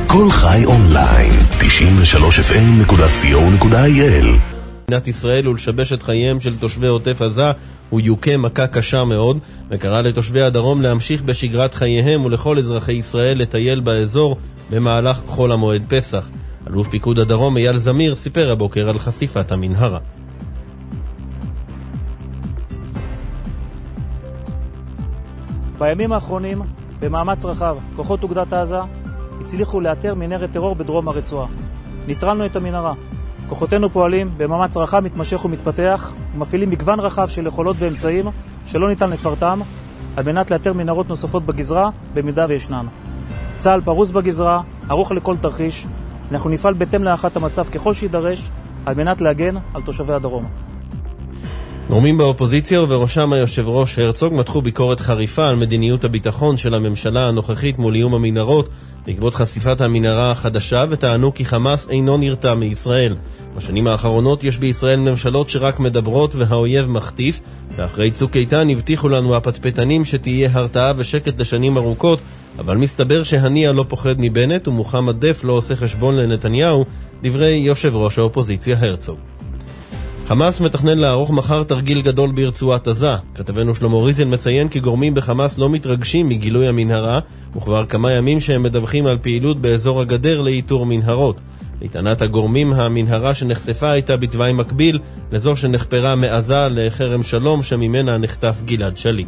כל חי אונליין, 93fm.co.il. מדינת ישראל ולשבש את חייהם של תושבי עוטף עזה הוא יוקה מכה קשה מאוד, וקרא לתושבי הדרום להמשיך בשגרת חייהם ולכל אזרחי ישראל לטייל באזור במהלך חול המועד פסח. אלוף פיקוד הדרום אייל זמיר סיפר הבוקר על חשיפת המנהרה. בימים האחרונים, במאמץ רחב, כוחות אוגדת עזה הצליחו לאתר מנהרת טרור בדרום הרצועה. ניטרלנו את המנהרה. כוחותינו פועלים במאמץ רחב מתמשך ומתפתח, ומפעילים מגוון רחב של יכולות ואמצעים שלא ניתן לפרטם, על מנת לאתר מנהרות נוספות בגזרה, במידה וישנן. צה"ל פרוס בגזרה, ערוך לכל תרחיש. אנחנו נפעל בהתאם להערכת המצב ככל שידרש, על מנת להגן על תושבי הדרום. גורמים באופוזיציה ובראשם היושב ראש הרצוג מתחו ביקורת חריפה על מדיניות הביטחון של הממשלה הנוכחית מול איום המנהרות בעקבות חשיפת המנהרה החדשה, וטענו כי חמאס אינו נרתע מישראל. בשנים האחרונות יש בישראל ממשלות שרק מדברות והאויב מחטיף, ואחרי צוק איתן הבטיחו לנו הפטפטנים שתהיה הרתעה ושקט לשנים ארוכות, אבל מסתבר שהנייה לא פוחד מבנט ומוחמד דף לא עושה חשבון לנתניהו, דברי יושב ראש האופוזיציה הרצוג. חמאס מתכנן לערוך מחר תרגיל גדול ברצועת עזה. כתבנו שלמה ריזל מציין כי גורמים בחמאס לא מתרגשים מגילוי המנהרה, וכבר כמה ימים שהם מדווחים על פעילות באזור הגדר לאיתור מנהרות. לטענת הגורמים, המנהרה שנחשפה הייתה בתוואי מקביל לזו שנחפרה מעזה לחרם שלום שממנה נחטף גלעד שליט.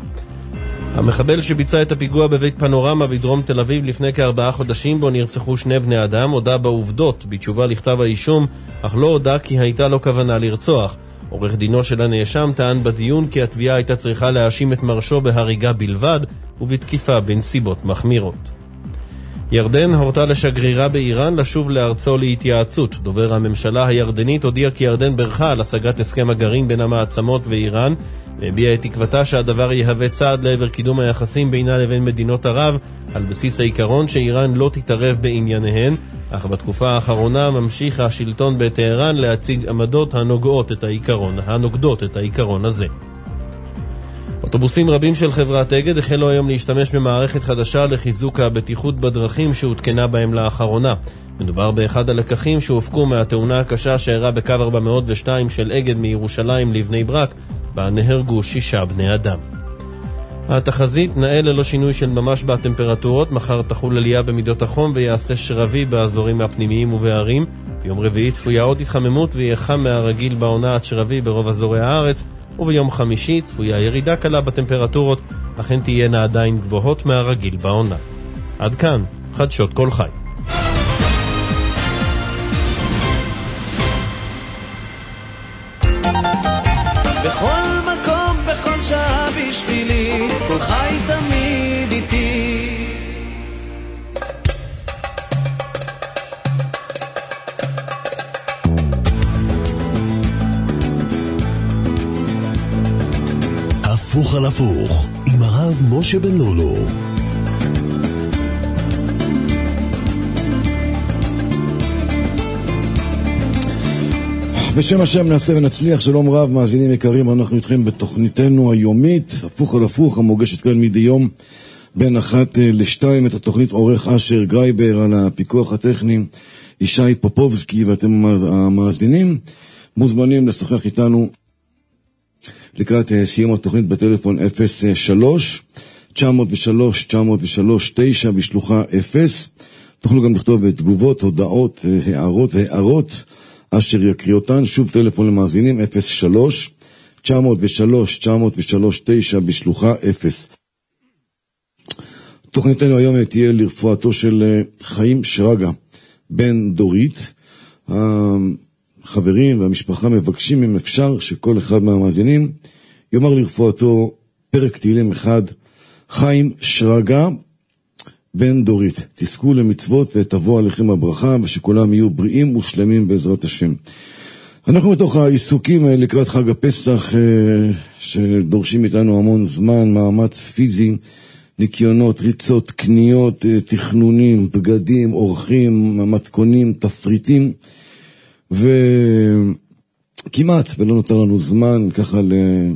המחבל שביצע את הפיגוע בבית פנורמה בדרום תל אביב לפני כ4 חודשים בו נרצחו 2 בני אדם, הודע בעובדות בתשובה לכתב האישום, אך לא הודע כי הייתה לו כוונה לרצוח. עורך דינו של הנאשם טען בדיון כי התביעה הייתה צריכה להאשים את מרשו בהריגה בלבד ובתקיפה בנסיבות מחמירות. ירדן הורתה לשגרירה באיראן לשוב לארצו להתייעצות. דובר הממשלה הירדנית הודיע כי ירדן ברכה על השגת הסכם הגרעין בין המעצמות ואיראן, והביעה את תקוותה שהדבר יהווה צעד לעבר קידום היחסים בינה לבין מדינות ערב, על בסיס העיקרון שאיראן לא תתערב בענייניהן, אך בתקופה האחרונה ממשיך השלטון בטהרן להציג עמדות הנוגדות את העיקרון הזה. אוטובוסים רבים של חברת אגד החלו היום להשתמש במערכת חדשה לחיזוק הבטיחות בדרכים שהותקנה בהם לאחרונה. מדובר באחד הלקחים שהופקו מהתאונה הקשה שאירעה בקו 402 של אגד מירושלים לבני ברק, בה נהרגו 6 בני אדם. התחזית נאה ללא שינוי של ממש בטמפרטורות, מחר תחול עלייה במידות החום ויעשה שרבי באזורים הפנימיים ובערים. ביום רביעי צפויה עוד התחממות ויהיה חם מהרגיל בעונה עד שרבי ברוב אזורי הארץ, וביום חמישי צפויה ירידה קלה בטמפרטורות, לכן תהיינה עדיין גבוהות מהרגיל בעונה. עד כאן, חדשות כל חי. בכל מקום, בכל שעה בשבילי, כל חי תמיד איתי. הפוך על הפוך עם הרב משה בן לולו. בשם השם נעשה ונצליח. שלום רב, מאזינים יקרים, אנחנו איתכם בתוכניתנו היומית הפוך על הפוך, המוגשת כאן מדי יום בין 1 ל-2. את התוכנית עורך אשר גרייבר, על הפיקוח הטכני ישי פופובסקי, ואתם המאזינים מוזמנים לשוחח איתנו לקראת סיום התוכנית בטלפון 03-903-903-9 בשלוחה 0. תוכלו גם לכתוב תגובות, הודעות, הערות אשר יקריא אותן. שוב טלפון למאזינים 03-903-903-9 בשלוחה 0. תוכניתנו היום תהיה לרפואתו של חיים שרגא בן דורית. החברים והמשפחה מבקשים אם אפשר שכל אחד מהמאזינים יאמר לרפואתו פרק תהילים אחד. חיים שרגא בן דורית, תזכו למצוות ותבוא עליכם הברכה, ושכולם יהיו בריאים ושלמים בעזרת השם. אנחנו בתוך העיסוקים לקראת חג הפסח, שדורשים איתנו המון זמן, מאמץ פיזי, ניקיונות, ריצות, קניות, תכנונים, בגדים, אורחים, מתכונים, תפריטים, וכמעט ולא נותר לנו זמן ככה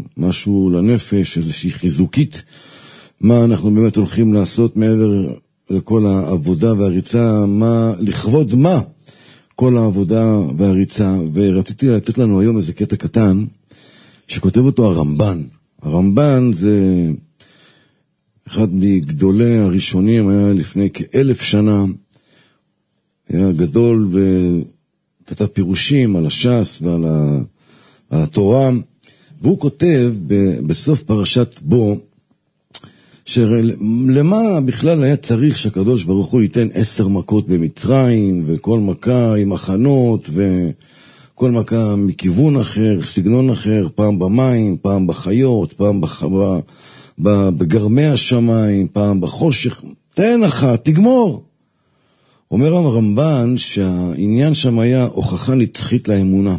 למשהו לנפש, איזושהי חיזוקית, מה אנחנו באמת הולכים לעשות מעבר לכל העבודה והריצה, לכבוד מה כל העבודה והריצה, ורציתי לתת לנו היום איזה קטע קטן, שכותב אותו הרמב"ן. הרמב"ן זה אחד מגדולי הראשונים, היה לפני כ1000 שנה, היה גדול וכתב פירושים על הש"ס ועל התורה, והוא כותב בסוף פרשת בו, שלמה בכלל היה צריך שהקדוש ברוך הוא ייתן 10 מכות במצרים, וכל מכה עם מחנות, וכל מכה מכיוון אחר, סגנון אחר, פעם במים, פעם בחיות, פעם בגרמי השמיים, פעם בחושך, תן אחת, תגמור. אומר הרמב"ן שהעניין שם היה הוכחה נצחית לאמונה.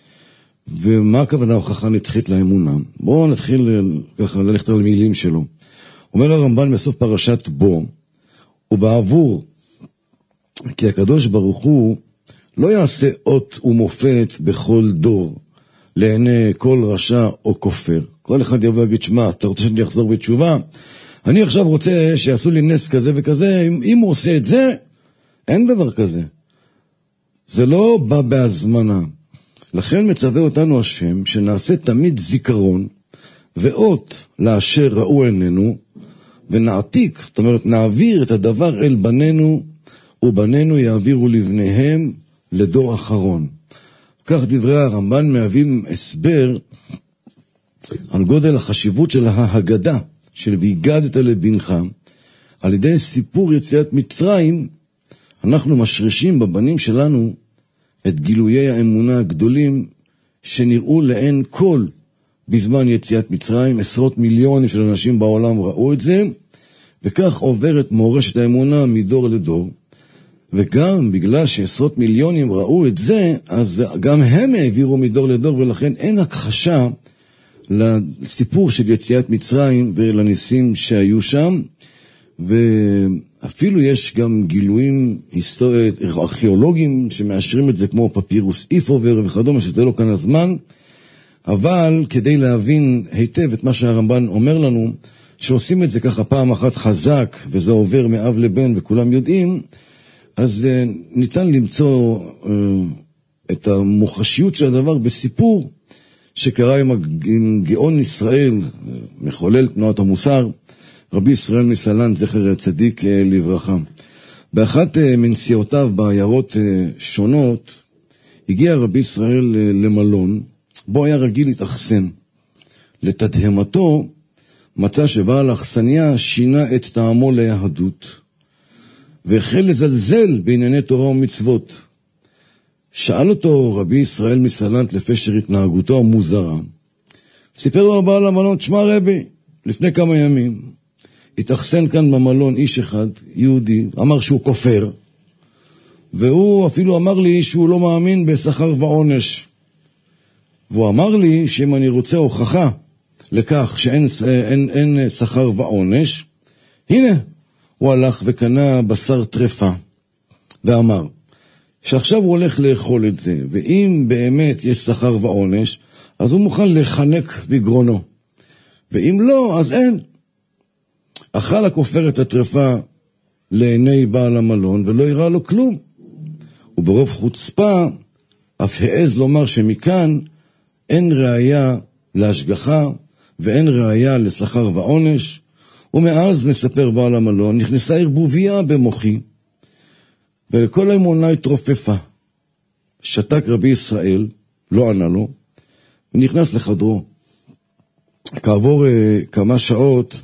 ומה הכוונה הוכחה נצחית לאמונה? בואו נתחיל ככה ללכת על מילים שלו. אומר הרמב"ן בסוף פרשת בו, ובעבור, כי הקדוש ברוך הוא לא יעשה אות ומופת בכל דור, לעיני כל רשע או כופר. כל אחד יבוא ויגיד, שמה, אתה רוצה שאני אחזור בתשובה? אני עכשיו רוצה שיעשו לי נס כזה וכזה, אם הוא עושה את זה, אין דבר כזה. זה לא בא בהזמנה. לכן מצווה אותנו השם, שנעשה תמיד זיכרון, ואות לאשר ראו עינינו, ונעתיק, זאת אומרת, נעביר את הדבר אל בנינו, ובנינו יעבירו לבניהם לדור אחרון. כך דברי הרמב"ן מהווים הסבר על גודל החשיבות של ההגדה, של והגדת לבנך. על ידי סיפור יציאת מצרים, אנחנו משרישים בבנים שלנו את גילויי האמונה הגדולים שנראו לעין כל בזמן יציאת מצרים. 10 מיליונים של אנשים בעולם ראו את זה, וכך עוברת מורשת האמונה מדור לדור. וגם בגלל ש10 מיליונים ראו את זה, אז גם הם העבירו מדור לדור, ולכן אין הכחשה לסיפור של יציאת מצרים ולניסים שהיו שם. ואפילו יש גם גילויים ארכיאולוגיים שמאשרים את זה, כמו פפירוס איפובר וכדומה, שזה לא כאן הזמן. אבל כדי להבין היטב את מה שהרמב"ן אומר לנו, שעושים את זה ככה פעם אחת חזק, וזה עובר מאב לבן וכולם יודעים, אז ניתן למצוא את המוחשיות של הדבר בסיפור שקרה עם גאון ישראל, מחולל תנועת המוסר, רבי ישראל מסלנט, זכר צדיק לברכה. באחת מנסיעותיו בעיירות שונות, הגיע רבי ישראל למלון, בו היה רגיל להתאכסן. לתדהמתו, מצא שבעל האכסניה שינה את טעמו ליהדות, והחל לזלזל בענייני תורה ומצוות. שאל אותו רבי ישראל מסלנט לפשר התנהגותו המוזרה. סיפר לו בעל המלון, שמע רבי, לפני כמה ימים, התאכסן כאן במלון איש אחד, יהודי, אמר שהוא כופר, והוא אפילו אמר לי שהוא לא מאמין בשכר ועונש. והוא אמר לי שאם אני רוצה הוכחה לכך שאין שכר ועונש, הנה, הוא הלך וקנה בשר טרפה, ואמר שעכשיו הוא הולך לאכול את זה, ואם באמת יש שכר ועונש, אז הוא מוכן לחנק בגרונו, ואם לא, אז אין. אכל הכופר את הטרפה לעיני בעל המלון, ולא יראה לו כלום. וברוב חוצפה, אף העז לומר שמכאן אין ראיה להשגחה, ואין ראיה לשכר ועונש. ומאז, מספר בעל המלון, נכנסה ערבוביה במוחי, וכל האמונה התרופפה. שתק רבי ישראל, לא ענה לו, ונכנס לחדרו. כעבור כמה שעות,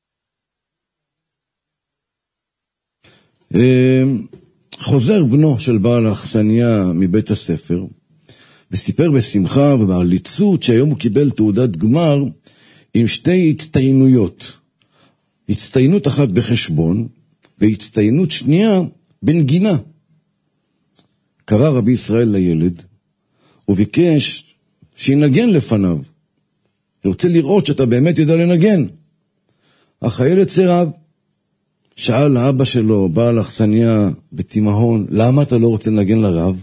חוזר בנו של בעל האכסניה מבית הספר, וסיפר בשמחה ובעליצות שהיום הוא קיבל תעודת גמר עם 2 הצטיינויות. הצטיינות אחת בחשבון, והצטיינות שנייה בנגינה. קרא רבי ישראל לילד, וביקש שינגן לפניו. הוא רוצה לראות שאתה באמת יודע לנגן. אך הילד סירב. שאל לאבא שלו, בעל האכסניה בתימהון, למה אתה לא רוצה לנגן לרב?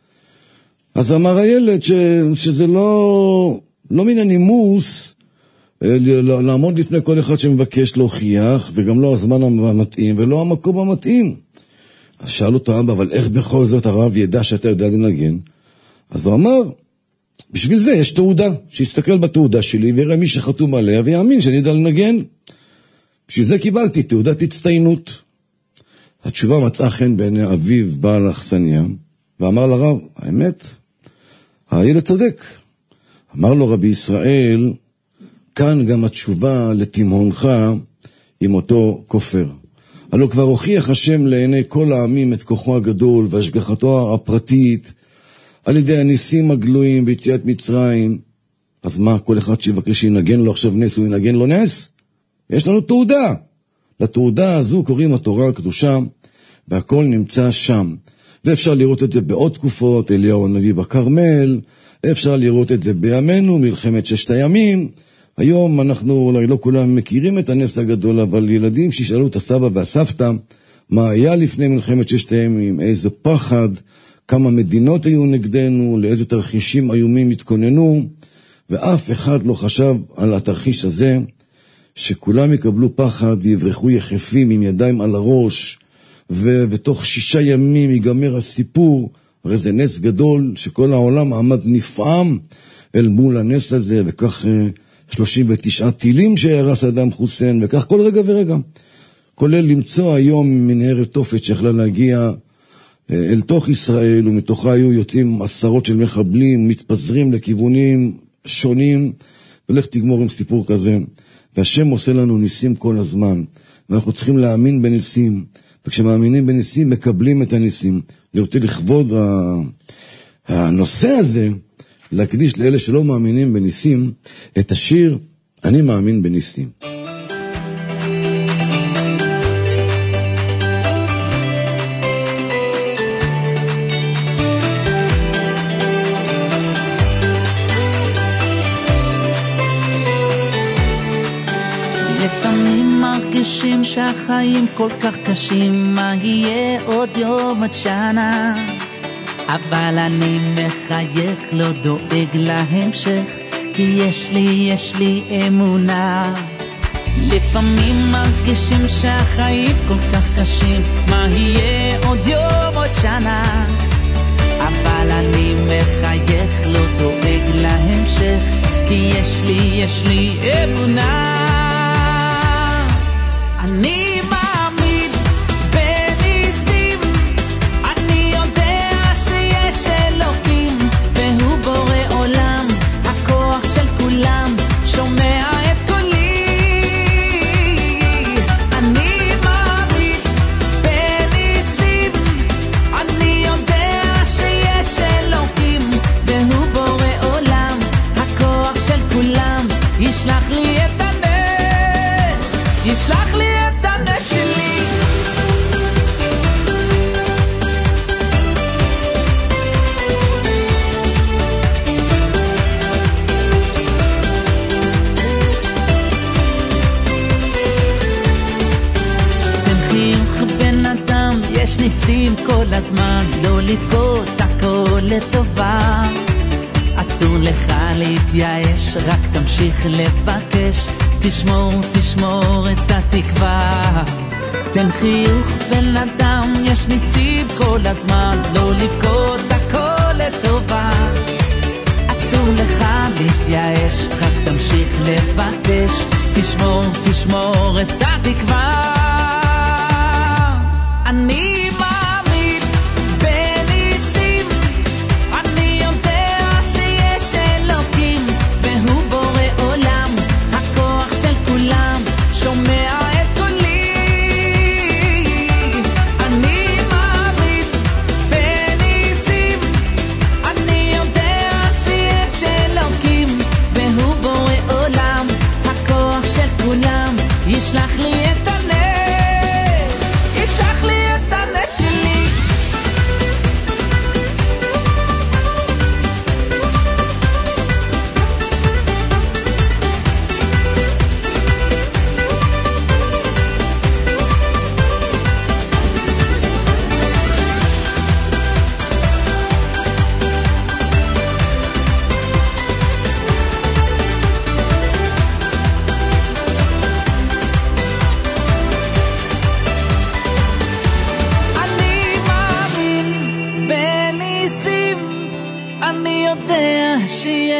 אז אמר הילד שזה לא מן הנימוס לעמוד לפני כל אחד שמבקש להוכיח, וגם לא הזמן המתאים ולא המקום המתאים. אז שאל אותו אבא, אבל איך בכל זאת הרב ידע שאתה יודע לנגן? אז הוא אמר, בשביל זה יש תעודה, שיסתכל בתעודה שלי ויראה מי שחתום עליה ויאמין שאני יודע לנגן. בשביל זה קיבלתי תעודת הצטיינות. התשובה מצאה חן בעיני אביו בעל האכסניה, ואמר לרב, האמת, הילד צודק. אמר לו רבי ישראל, כאן גם התשובה לתימהונך עם אותו כופר. הלא כבר הוכיח השם לעיני כל העמים את כוחו הגדול והשגחתו הפרטית, על ידי הניסים הגלויים ביציאת מצרים. אז מה, כל אחד שיבקש שינגן לו עכשיו נס, הוא ינגן לו נס? יש לנו תעודה. לתעודה הזו קוראים התורה הקדושה, והכל נמצא שם. ואפשר לראות את זה בעוד תקופות, אליהו הנביא בכרמל, אפשר לראות את זה בימינו, מלחמת ששת הימים. היום אנחנו אולי לא כולם מכירים את הנס הגדול, אבל ילדים שישאלו את הסבא והסבתא, מה היה לפני מלחמת ששת הימים, איזה פחד, כמה מדינות היו נגדנו, לאיזה תרחישים איומים התכוננו, ואף אחד לא חשב על התרחיש הזה, שכולם יקבלו פחד ויברחו יחפים עם ידיים על הראש, ותוך 6 ימים ייגמר הסיפור. הרי זה נס גדול שכל העולם עמד נפעם אל מול הנס הזה, וכך 39 טילים שהרס אדם חוסיין, וכך כל רגע ורגע. כולל למצוא היום מנהרת תופת שיכלה להגיע אל תוך ישראל, ומתוכה היו יוצאים עשרות של מחבלים, מתפזרים לכיוונים שונים, ולך תגמור עם סיפור כזה. והשם עושה לנו ניסים כל הזמן, ואנחנו צריכים להאמין בניסים, וכשמאמינים בניסים מקבלים את הניסים. אני רוצה לכבוד הנושא הזה, להקדיש לאלה שלא מאמינים בניסים, את השיר אני מאמין בניסים. לפעמים מרגישים שהחיים כל כך קשים, מה יהיה עוד יום עד שנה, אבל אני מחייך, לא דואג להמשך, כי יש לי אמונה. לפעמים מרגישים שהחיים כל כך קשים, מה יהיה עוד יום עוד שנה, אבל אני מחייך, לא דואג להמשך, כי יש לי אמונה. אני מאמין בניסים, אני יודע שיש אלוקים, והוא בורא עולם, הכוח של כולם, שומע את קולי. אני מאמין בניסים, אני יודע שיש אלוקים, והוא בורא עולם, הכוח של כולם, ישלח לי את הנס, ישלח לי את הנס שלי. תן חיוך בן אדם, יש ניסים כל הזמן, לא לבכות, הכל לטובה. אסור לך להתייאש, רק תמשיך לבקש, תשמור את התקווה. תן חיוך בן אדם, יש ניסים כל הזמן, לא לבכות, הכל לטובה. אסור לך להתייאש, רק תמשיך לבקש, תשמור את התקווה. אני מאמין בניסים, אני יודע שיש אלוקים, והוא בורא עולם, הכוח של כולם, שומע את קולי. אני מאמין בניסים, אני יודע שיש אלוקים, והוא בורא עולם, הכוח של כולם, ישלח לי את הנס, ישלח לי את הנס.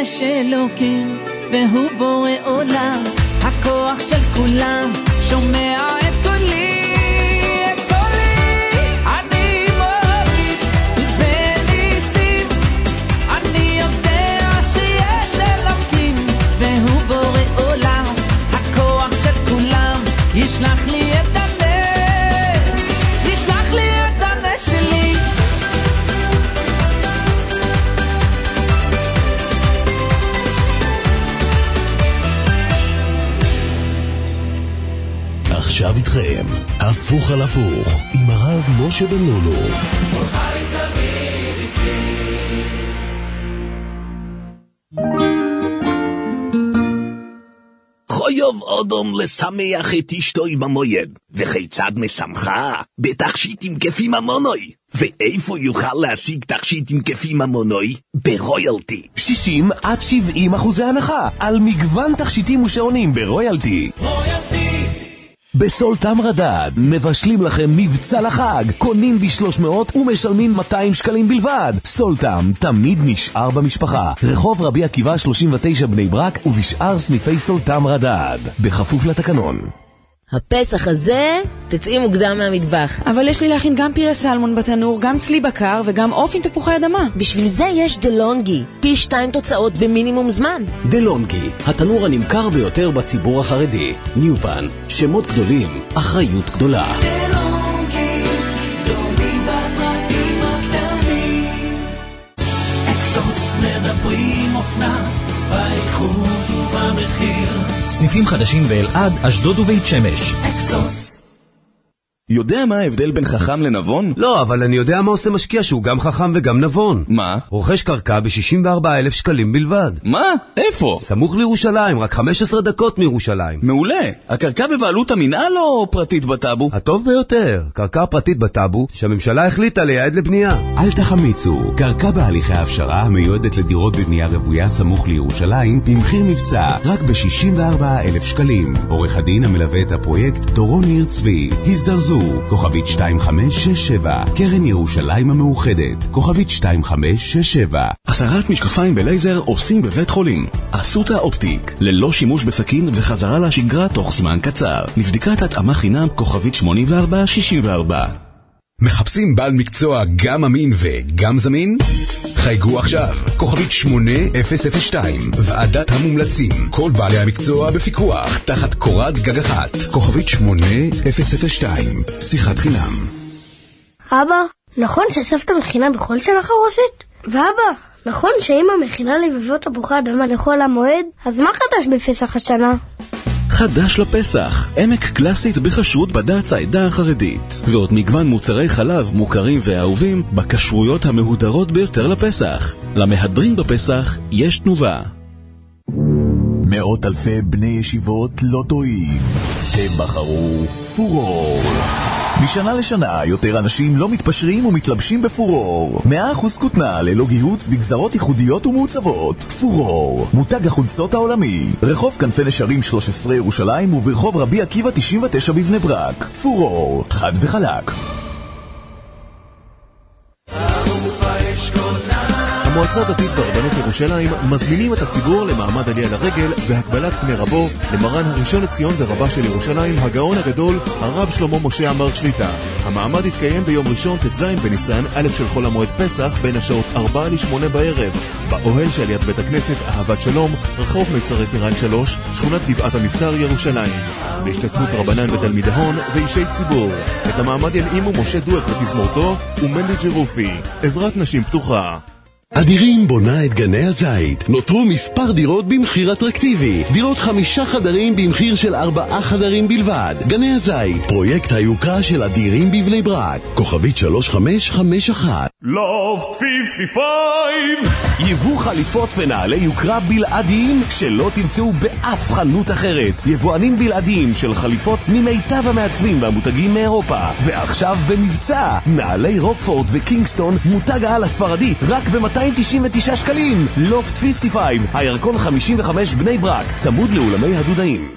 יש אלוקים והוא בורא עולם, הכוח של כולם שומע את קולי, את קולי. אני מוביל בניסים, אני יודע שיש אלוקים והוא בורא עולם, הכוח של כולם ישלח לי את הנס, ישלח לי את הנס שלי. עכשיו איתכם, הפוך על הפוך, עם הרב משה בן לולו. חייב אדם לשמח את אשתו עם המויד, וכיצד משמחה? בתכשיטים כפי ממונוי. ואיפה יוכל להשיג תכשיטים כפי ממונוי? ברויאלטי. 60% עד 70% הנחה על מגוון תכשיטים ושעונים ברויאלטי. רויאלטי. בסולטם רדד מבשלים לכם מבצע לחג, קונים ב300 ומשלמים 200 שקלים בלבד. סולטם תמיד נשאר במשפחה, רחוב רבי עקיבא 39 בני ברק ובשאר סניפי סולטם רדד, בכפוף לתקנון. הפסח הזה תצאי מוקדם מהמטבח. אבל יש לי להכין גם פירה סלמון בתנור, גם צלי בקר וגם עוף עם תפוחי אדמה. בשביל זה יש דלונגי, פי 2 תוצאות במינימום זמן. דלונגי, התנור הנמכר ביותר בציבור החרדי. ניופן, שמות גדולים, אחריות גדולה. דלונגי, גדולים בפרטים הקטנים. אקסוס מדברים אופנה, באיכות ובמחיר. סניפים חדשים באלעד, אשדוד ובית שמש. אקסוס. יודע מה ההבדל בין חכם לנבון? לא, אבל אני יודע מה עושה משקיע שהוא גם חכם וגם נבון. מה? רוכש קרקע ב-64,000 שקלים בלבד. מה? איפה? סמוך לירושלים, רק 15 דקות מירושלים. מעולה. הקרקע בבעלות המינהל או פרטית בטאבו? הטוב ביותר. קרקע פרטית בטאבו שהממשלה החליטה לייעד לבנייה. אל תחמיצו. קרקע בהליכי ההפשרה המיועדת לדירות בבנייה רוויה סמוך לירושלים במחיר מבצע רק ב-64,000 שקלים. עורך הדין המלווה את הפרויקט דורון ניר צבי. הזדרזו. כוכבית 2567, קרן ירושלים המאוחדת, כוכבית 2567. הסרת משקפיים בלייזר עושים בבית חולים אסותא אופטיק, ללא שימוש בסכין וחזרה לשגרה תוך זמן קצר. לבדיקת התאמה חינם, כוכבית 8464. מחפשים בעל מקצוע גם אמין וגם זמין? חייגו עכשיו, כוכבית 8002, ועדת המומלצים, כל בעלי המקצוע בפיקוח, תחת קורת גג אחת, כוכבית 8002, שיחת חינם. אבא, נכון שסבתא מכינה בכל שנה חרוסת? ואבא, נכון שאמא מכינה לבבות תפוחי אדמה לכל המועד? אז מה חדש בפסח השנה? חדש לפסח, עמק קלאסית בכשרות בד"ץ העדה החרדית, ועוד מגוון מוצרי חלב מוכרים ואהובים בכשרויות המהודרות ביותר לפסח. למהדרים בפסח יש תנובה. מאות אלפי בני ישיבות לא טועים, הם בחרו פורור. משנה לשנה יותר אנשים לא מתפשרים ומתלבשים בפורור. 100% כותנה ללא גיהוץ בגזרות ייחודיות ומעוצבות. פורור, מותג החולצות העולמי, רחוב כנפי נשרים 13 ירושלים וברחוב רבי עקיבא 99 בבני ברק. פורור, חד וחלק. המועצה הדתית והרבנות ירושלים מזמינים את הציבור למעמד עלייה לרגל והקבלת פני רבו למרן הראשון לציון ורבה של ירושלים, הגאון הגדול, הרב שלמה משה עמאר שליטה. המעמד יתקיים ביום ראשון ט"ז בניסן א' של חול המועד פסח בין השעות 4 ל-8 בערב, באוהל שעליית בית הכנסת אהבת שלום, רחוב מיצרי טירן 3, שכונת גבעת המבטר ירושלים, בהשתתפות רבנן ותלמידי הון ואישי ציבור. את המעמד ינעימו משה דואק ותזמורתו ומנדי ג'רופי. עזרת נשים פתוחה. אדירים בונה את גני הזית. נותרו מספר דירות במחיר אטרקטיבי. דירות 5 חדרים במחיר של 4 חדרים בלבד. גני הזית, פרויקט היוקרה של אדירים בבני ברק. כוכבית 3551. לופט 55. יבוא חליפות ונעלי יוקרה בלעדיים שלא תמצאו באף חנות אחרת. יבואנים בלעדיים של חליפות ממיטב המעצבים והמותגים מאירופה. ועכשיו במבצע, נעלי רוקפורד וקינגסטון, מותג העל הספרדי, רק ב-299 שקלים. לופט 55, הירקון 55 בני ברק, צמוד לאולמי הדודאים.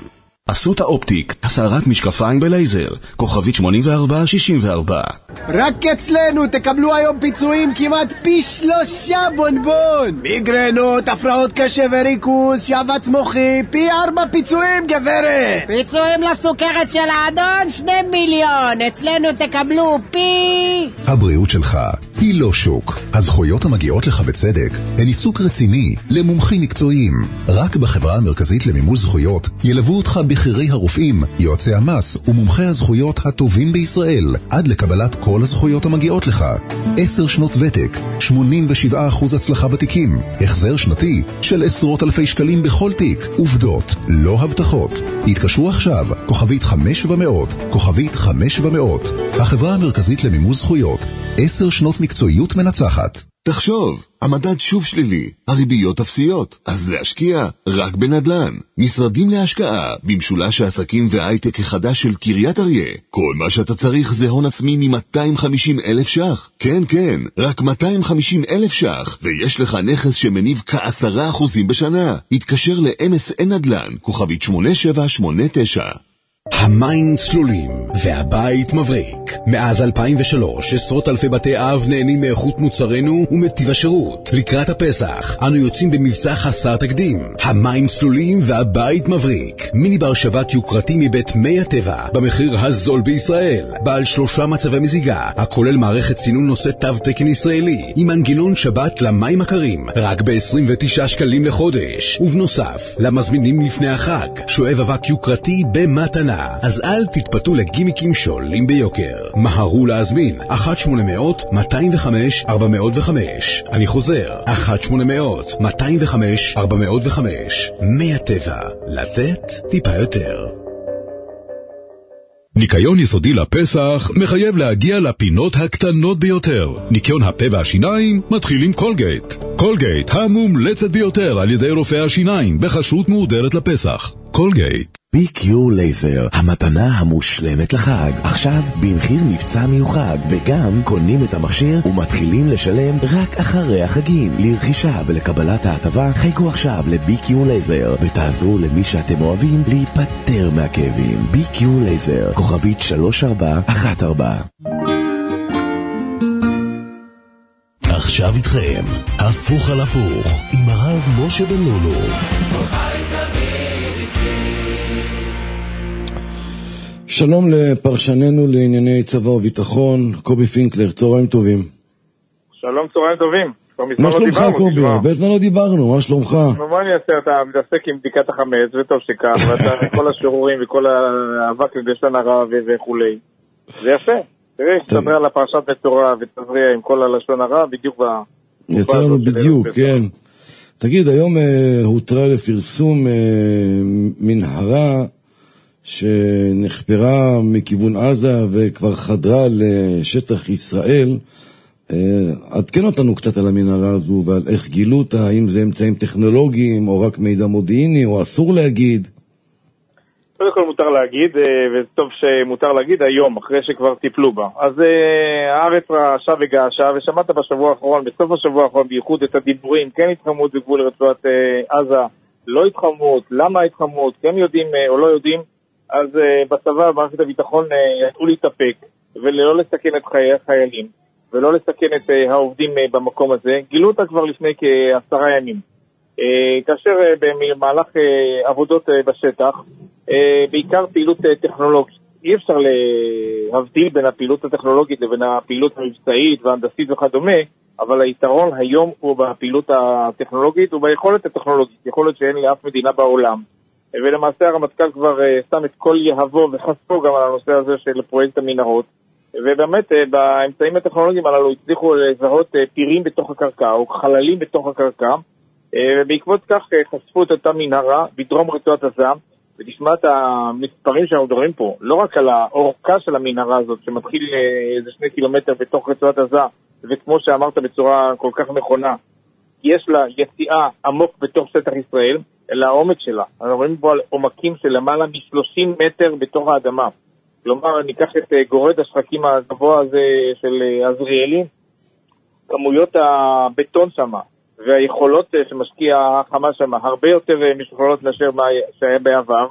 אסותא אופטיק, הסערת משקפיים בלייזר, כוכבית 8464. רק אצלנו תקבלו היום פיצויים כמעט פי 3 בונבון. מיגרנות, הפרעות קשב וריכוז, שבץ מוחי, פי 4 פיצויים גברת. פיצויים לסוכרת של האדון 2 מיליון. אצלנו תקבלו פי... הבריאות שלך היא לא שוק. הזכויות המגיעות לך בצדק הן עיסוק רציני למומחים מקצועיים. רק בחברה המרכזית למימוש זכויות ילוו אותך בחירי הרופאים, יועצי המס ומומחי הזכויות הטובים בישראל, עד לקבלת כל הזכויות המגיעות לך. 10 שנות ותק, 87% הצלחה בתיקים, החזר שנתי של עשרות אלפי שקלים בכל תיק, עובדות, לא הבטחות. התקשרו עכשיו, כוכבית 500, כוכבית 500. החברה המרכזית למימוש זכויות, 10 שנות מקצועיות מנצחת. תחשוב, המדד שוב שלילי, הריביות אפסיות, אז להשקיע רק בנדלן. משרדים להשקעה, במשולש העסקים וההייטק החדש של קריית אריה. כל מה שאתה צריך זה הון עצמי מ-250,000 ש"ח. כן, כן, רק 250,000 ש"ח, ויש לך נכס שמניב כ10% בשנה. התקשר ל-MSN נדל"ן, כוכבית 8789. המים צלולים והבית מבריק. מאז 2003 עשרות אלפי בתי אב נהנים מאיכות מוצרנו ומטיב השירות. לקראת הפסח אנו יוצאים במבצע חסר תקדים. המים צלולים והבית מבריק, מיני בר שבת יוקרתי מבית מי הטבע במחיר הזול בישראל, בעל 3 מצבי מזיגה, הכולל מערכת צינון נושא תו תקן ישראלי עם מנגנון שבת למים הקרים, רק ב-29 שקלים לחודש. ובנוסף, למזמינים לפני החג, שואב אבק יוקרתי במתנה. אז אל תתפתו לגימיקים שולים ביוקר. מהרו להזמין 1-800-205-405. אני חוזר, 1-800-205-405. מי הטבע, לתת טיפה יותר. ניקיון יסודי לפסח מחייב להגיע לפינות הקטנות ביותר. ניקיון הפה והשיניים מתחיל עם קולגייט. קולגייט המומלצת ביותר על ידי רופאי השיניים בחסות מעודרת לפסח. קולגייט. BQ לייזר, המתנה המושלמת לחג. עכשיו במחיר מבצע מיוחד, וגם קונים את המכשיר ומתחילים לשלם רק אחרי החגים. לרכישה ולקבלת ההטבה חייגו עכשיו ל-BQ לייזר ותעזרו למי שאתם אוהבים להיפטר מהכאבים. BQ לייזר, כוכבית 3414. עכשיו איתכם, הפוך על הפוך, עם הרב משה בן לולו. שלום לפרשננו לענייני צבא וביטחון, קובי פינקלר, צהריים טובים. שלום, צהריים טובים. מה שלומך קובי? הרבה זמן לא דיברנו, מה שלומך? מה אני אעשה, אתה מתעסק עם בדיקת החמץ, וטוב שכך, ואתה כל השיעורים וכל האבק לדשן הרע וכולי. זה יפה. תראה, שתדבר על הפרשת בתורה ותזריע עם כל הלשון הרע, בדיוק יצא לנו בדיוק, כן. תגיד, היום הותרה לפרסום מנהרה שנחפרה מכיוון עזה וכבר חדרה לשטח ישראל. עדכן אותנו קצת על המנהרה הזו ועל איך גילו אותה, האם זה אמצעים טכנולוגיים או רק מידע מודיעיני או אסור להגיד? קודם כל מותר להגיד, וטוב שמותר להגיד היום, אחרי שכבר טיפלו בה. אז הארץ רעשה וגעשה, ושמעת בשבוע האחרון, בסוף השבוע האחרון בייחוד את הדיבורים, כן התחמות בגבול רצועת עזה, לא התחמות, למה התחמות, כן יודעים או לא יודעים. אז בצבא, במערכת הביטחון, יצאו להתאפק, ולא לסכן את חיי החיילים, ולא לסכן את העובדים במקום הזה. גילו אותה כבר לפני כ10 ימים. כאשר במהלך עבודות בשטח, בעיקר פעילות טכנולוגית. אי אפשר להבדיל בין הפעילות הטכנולוגית לבין הפעילות המבצעית וההנדסית וכדומה, אבל היתרון היום הוא בפעילות הטכנולוגית וביכולת הטכנולוגית, יכולת שאין לאף מדינה בעולם. ולמעשה הרמטכ"ל כבר שם את כל יהבו וחשפו גם על הנושא הזה של פרויקט המנהרות, ובאמת באמצעים הטכנולוגיים הללו הצליחו לזהות פירים בתוך הקרקע או חללים בתוך הקרקע, ובעקבות כך חשפו את אותה מנהרה בדרום רצועת עזה. ותשמע את המספרים שאנחנו מדברים פה, לא רק על האורכה של המנהרה הזאת שמתחיל איזה 2 קילומטר בתוך רצועת עזה, וכמו שאמרת בצורה כל כך נכונה, יש לה יציאה עמוק בתוך שטח ישראל, אלא העומק שלה. אנחנו רואים פה על עומקים של למעלה מ-30 מטר בתוך האדמה. כלומר, ניקח את גורד השחקים הגבוה הזה של עזריאלי, כמויות הבטון שמה, והיכולות שמשקיע החמה שמה, הרבה יותר משוכללות מאשר שהיה בעבר,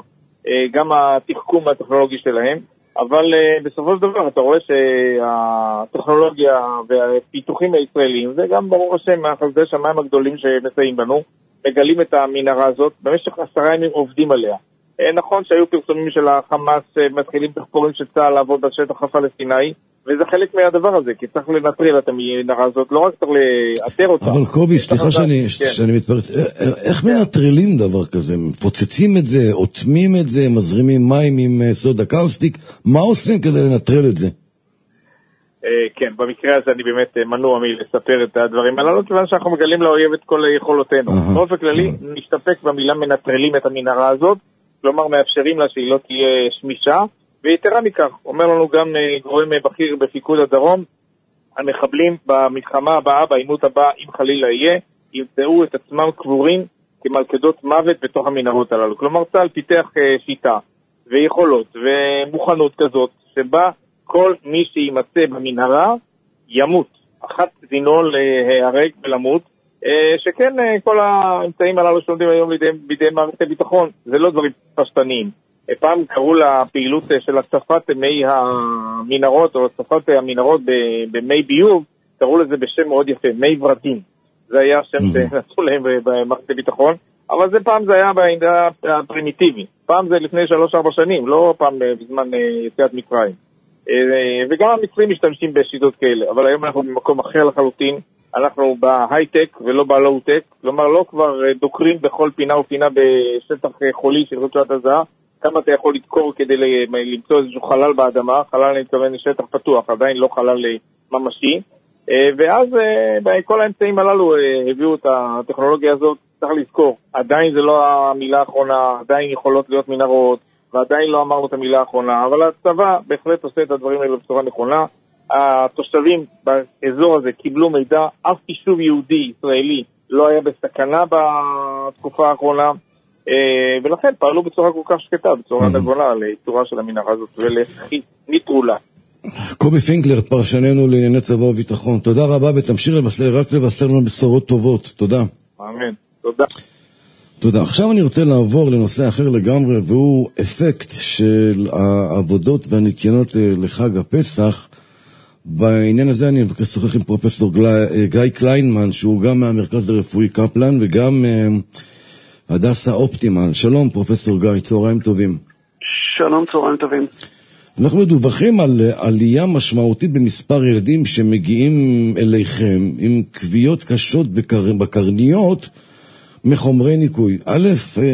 גם התחכום הטכנולוגי שלהם, אבל בסופו של דבר אתה רואה שהטכנולוגיה והפיתוחים הישראלים, וגם ברור השם מהחסדי שמיים הגדולים שמסייעים בנו, מגלים את המנהרה הזאת, במשך 10 ימים עובדים עליה. נכון שהיו פרסומים של החמאס, מתחילים תחפורים של צה"ל לעבוד בשטח הפלסטיני, וזה חלק מהדבר הזה, כי צריך לנטרל את המנהרה הזאת, לא רק צריך לאתר אותה. אבל קובי, סליחה שאני מתפרט, איך מנטרלים דבר כזה? מפוצצים את זה, עוטמים את זה, מזרימים מים עם סודה קאוסטיק, מה עושים כדי לנטרל את זה? כן, במקרה הזה אני באמת מנוע מלספר את הדברים הללו, כיוון שאנחנו מגלים לאויב את כל יכולותינו. באופן כללי, נסתפק במילה מנטרלים את המנהרה הזאת, כלומר מאפשרים לה שהיא לא תהיה שמישה, ויתרה מכך, אומר לנו גם גורם בכיר בפיקוד הדרום, המחבלים במלחמה הבאה, בעימות הבא, אם חלילה יהיה, ימצאו את עצמם קבורים כמלכדות מוות בתוך המנהרות הללו. כלומר, צה"ל פיתח שיטה ויכולות ומוכנות כזאת, שבה כל מי שימצא במנהרה ימות. אחת דינו להיהרג ולמות, שכן כל האמצעים הללו שעומדים היום בידי מערכת הביטחון, זה לא דברים פשטניים. פעם קראו לפעילות של הצפת מי המנהרות, או הצפת המנהרות במי ביוב, קראו לזה בשם מאוד יפה, מי ורדים. זה היה שם שנעשו להם במערכת הביטחון, אבל זה פעם זה היה בעמדה הפרימיטיבי. פעם זה לפני 3-4 שנים, לא פעם בזמן יציאת מצרים. וגם המצרים משתמשים בשיטות כאלה, אבל היום אנחנו במקום אחר לחלוטין, אנחנו בהייטק ולא בלואו-טק, כלומר לא כבר דוקרים בכל פינה ופינה בשטח חולי של רצועת עזה, כמה אתה יכול לדקור כדי למצוא איזשהו חלל באדמה, חלל אני מתכוון לשטח פתוח, עדיין לא חלל ממשי, ואז כל האמצעים הללו הביאו את הטכנולוגיה הזאת, צריך לזכור, עדיין זה לא המילה האחרונה, עדיין יכולות להיות מנהרות, ועדיין לא אמרנו את המילה האחרונה, אבל הצבא בהחלט עושה את הדברים האלה בצורה נכונה. התושבים באזור הזה קיבלו מידע, אף יישוב יהודי ישראלי לא היה בסכנה בתקופה האחרונה, ולכן פעלו בצורה כל כך שקטה, בצורה נבונה ליצורה של המנהרה הזאת ולניטרולה. קובי פינקלר, פרשננו לענייני צבא וביטחון, תודה רבה, ותמשיך רק לבשר לנו בשורות טובות. תודה. אמן. תודה. תודה. עכשיו אני רוצה לעבור לנושא אחר לגמרי, והוא אפקט של העבודות והניקיונות לחג הפסח. בעניין הזה אני מבקש לשוחח עם פרופסור גיא קליינמן, שהוא גם מהמרכז הרפואי קפלן וגם הדסה אופטימל. שלום פרופסור גיא, צהריים טובים. שלום, צהריים טובים. אנחנו מדווחים על עלייה משמעותית במספר ילדים שמגיעים אליכם עם כוויות קשות בקרניות מחומרי ניקוי. א',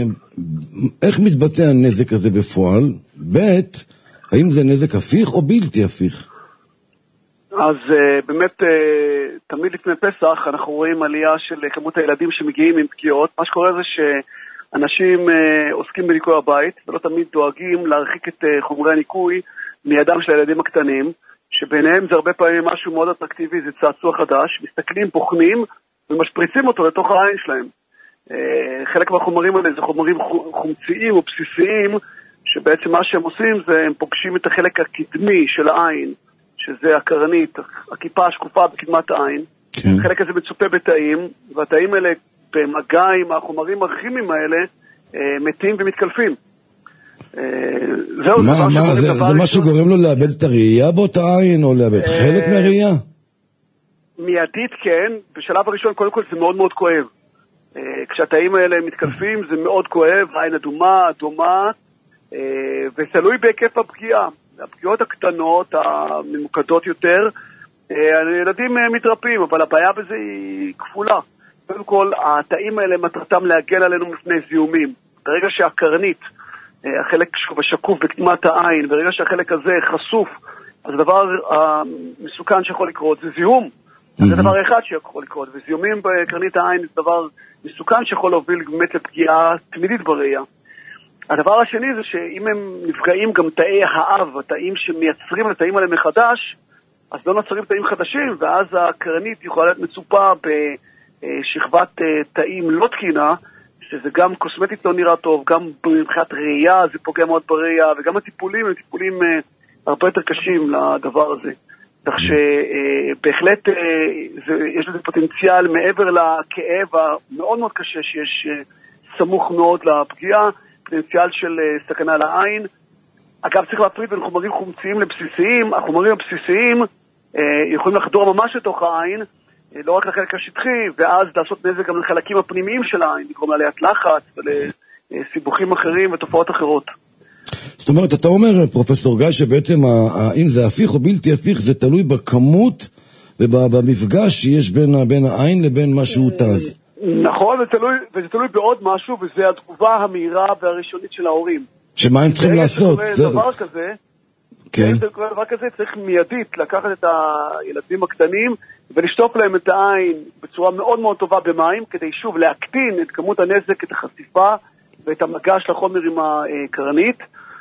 איך מתבטא הנזק הזה בפועל? ב', האם זה נזק הפיך או בלתי הפיך? אז באמת תמיד לפני פסח אנחנו רואים עלייה של כמות הילדים שמגיעים עם פגיעות. מה שקורה זה שאנשים עוסקים בניקוי הבית ולא תמיד דואגים להרחיק את חומרי הניקוי מידם של הילדים הקטנים, שביניהם זה הרבה פעמים משהו מאוד אטרקטיבי, זה צעצוע חדש, מסתכלים, בוחנים ומשפריצים אותו לתוך העין שלהם. חלק מהחומרים האלה זה חומרים חומציים או בסיסיים, שבעצם מה שהם עושים זה הם פוגשים את החלק הקדמי של העין, שזה הקרנית, הכיפה השקופה בקדמת העין. כן. החלק הזה מצופה בתאים, והתאים האלה במגע עם החומרים הכימיים האלה מתים ומתקלפים. זהו, זה משהו גורם לו לאבד את הראייה באותה עין, או לאבד חלק מהראייה? מיידית כן, בשלב הראשון קודם כל זה מאוד מאוד כואב. כשהתאים האלה מתקלפים זה מאוד כואב, העין אדומה, ותלוי בהיקף הפגיעה. הפגיעות הקטנות, הממוקדות יותר, הילדים מתרפים, אבל הבעיה בזה היא כפולה. קודם כל, התאים האלה מטרתם להגן עלינו מפני זיהומים. ברגע שהקרנית, החלק שקוף בקדמת העין, ברגע שהחלק הזה חשוף, אז הדבר המסוכן שיכול לקרות זה זיהום. זה דבר אחד שיכול לקרות, וזיהומים בקרנית העין זה דבר מסוכן שיכול להוביל באמת לפגיעה תמידית בראייה. הדבר השני זה שאם הם נפגעים גם תאי האב, התאים שמייצרים את התאים האלה מחדש, אז לא נוצרים תאים חדשים, ואז הקרנית יכולה להיות מצופה בשכבת תאים לא תקינה, שזה גם קוסמטית לא נראה טוב, גם מבחינת ראייה זה פוגע מאוד בראייה, וגם הטיפולים הם טיפולים הרבה יותר קשים לדבר הזה. כך שבהחלט יש לזה פוטנציאל מעבר לכאב המאוד מאוד קשה שיש סמוך מאוד לפגיעה, פוטנציאל של סכנה לעין. אגב, צריך להפריד בין חומרים חומציים לבסיסיים. החומרים הבסיסיים יכולים לחדור ממש לתוך העין, לא רק לחלק השטחי, ואז לעשות נזק גם לחלקים הפנימיים של העין, לגרום לעליית לחץ ולסיבוכים אחרים ותופעות אחרות. זאת אומרת, אתה אומר, פרופסור גיא, שבעצם אם זה הפיך או בלתי הפיך, זה תלוי בכמות ובמפגש שיש בין העין לבין מה שהוא תז. נכון, וזה תלוי בעוד משהו, וזה התגובה המהירה והראשונית של ההורים. שמה הם צריכים לעשות? דבר כזה, כן. דבר כזה צריך מיידית לקחת את הילדים הקטנים ולשטוף להם את העין בצורה מאוד מאוד טובה במים, כדי שוב להקטין את כמות הנזק, את החשיפה ואת המגע של החומר עם הקרנית,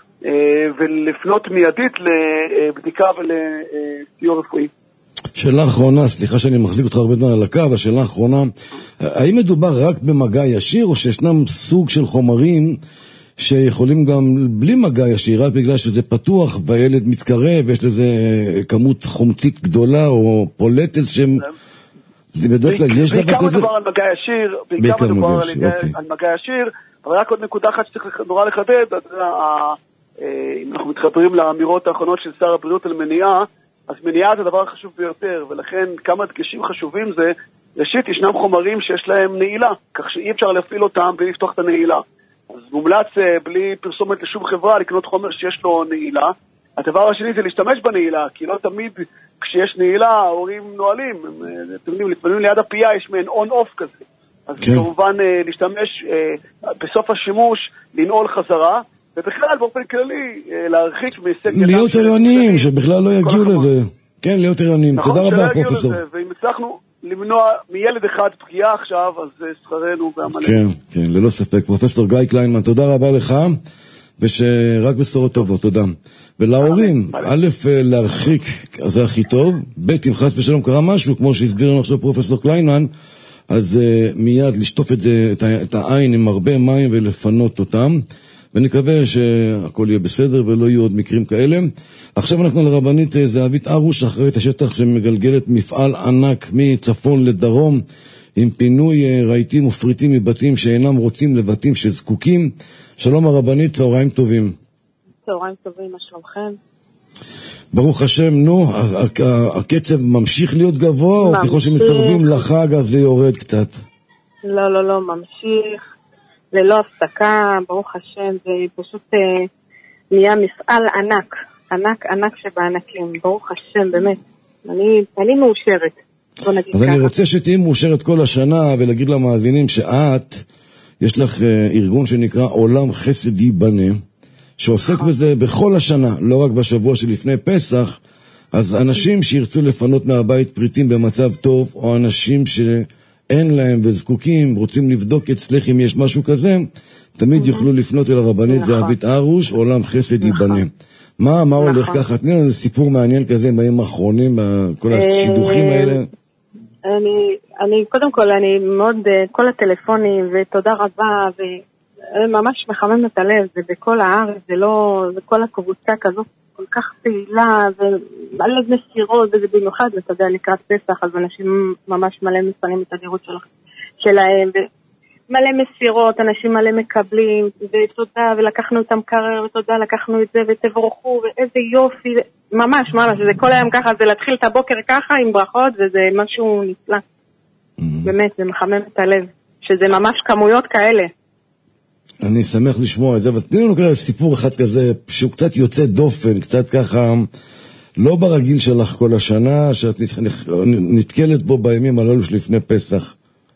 ולפנות מיידית לבדיקה ולסיור רפואי. שאלה אחרונה, סליחה שאני מחזיק אותך הרבה זמן על הקו, השאלה האחרונה, האם מדובר רק במגע ישיר, או שישנם סוג של חומרים שיכולים גם בלי מגע ישיר, רק בגלל שזה פתוח והילד מתקרב, ויש לזה כמות חומצית גדולה, או פולטס שהם... זה בדרך כלל, יש דבר כזה? בעיקר מדובר על מגע ישיר, בעיקר מדובר על מגע ישיר, אבל רק עוד נקודה אחת שצריך נורא לחדד, אם אנחנו מתחברים לאמירות האחרונות של שר הבריאות על מניעה, אז מניעה זה הדבר החשוב ביותר, ולכן כמה דגשים חשובים זה, ראשית, ישנם חומרים שיש להם נעילה, כך שאי אפשר להפעיל אותם בלי לפתוח את הנעילה. אז מומלץ בלי פרסומת לשום חברה לקנות חומר שיש לו נעילה. הדבר השני זה להשתמש בנעילה, כי לא תמיד כשיש נעילה ההורים נועלים, אתם יודעים, לפעמים ליד הפייה יש מעין און-אוף כזה. אז כמובן להשתמש בסוף השימוש, לנעול חזרה, ובכלל באופן כללי להרחיק מסגל... להיות ערניים, שבכלל לא יגיעו לזה. כן, להיות ערניים. תודה רבה, פרופסור. ואם הצלחנו למנוע מילד אחד פגיעה עכשיו, אז שכרנו גם עלינו. כן, כן, ללא ספק. פרופסור גיא קליינמן, תודה רבה לך, ושרק בשורות טובות, תודה. ולהורים, א', להרחיק, זה הכי טוב, ב', אם חס ושלום קרה משהו, כמו שהסביר לנו עכשיו פרופסור קליינמן, אז מיד לשטוף את העין עם הרבה מים ולפנות אותם, ונקווה שהכל יהיה בסדר ולא יהיו עוד מקרים כאלה. עכשיו אנחנו לרבנית זהבית ארוש, אחראית השטח שמגלגלת מפעל ענק מצפון לדרום, עם פינוי רהיטים ופריטים מבתים שאינם רוצים לבתים שזקוקים. שלום הרבנית, צהריים טובים. צהריים טובים, מה שלומכם? ברוך השם, נו, הקצב ממשיך להיות גבוה, או ככל שמתקרבים לחג אז זה יורד קצת? לא, ממשיך. ללא הפסקה, ברוך השם, זה פשוט נהיה מפעל ענק שבענקים, ברוך השם, באמת, אני מאושרת, בוא נגיד אז ככה. אני רוצה שתהיי מאושרת כל השנה, ולהגיד למאזינים שאת, יש לך ארגון שנקרא עולם חסד ייבנה, שעוסק בזה בכל השנה, לא רק בשבוע שלפני פסח, אז אנשים שירצו לפנות מהבית פריטים במצב טוב, או אנשים אין להם וזקוקים, רוצים לבדוק אצלך אם יש משהו כזה, תמיד יוכלו לפנות אל הרבנית זהבית ארוש, עולם חסד ייבנה. מה הולך ככה? תני לנו איזה סיפור מעניין כזה בימים האחרונים, כל השידוכים האלה. קודם כל, אני מאוד, כל הטלפונים, ותודה רבה, וממש מחמם את הלב, זה בכל הארץ, זה כל הקבוצה כזאת, כל כך פעילה, ומלא מסירות, וזה במיוחד, אתה יודע, לקראת פסח, אז אנשים ממש מלא מפנים את הדירות שלהם, ומלא מסירות, אנשים מלא מקבלים, ותודה, ולקחנו את המקרר, ותודה, לקחנו את זה, ותברוכו, ואיזה יופי, ממש, זה כל היום ככה, זה להתחיל את הבוקר ככה, עם ברכות, וזה משהו נפלא. באמת, זה מחמם את הלב, שזה ממש כמויות כאלה. אני שמח לשמוע את זה, אבל תני לנו כזה סיפור אחד כזה, שהוא קצת יוצא דופן, קצת ככה, לא ברגיל שלך כל השנה, שאת נתקלת בו בימים הללו שלפני פסח.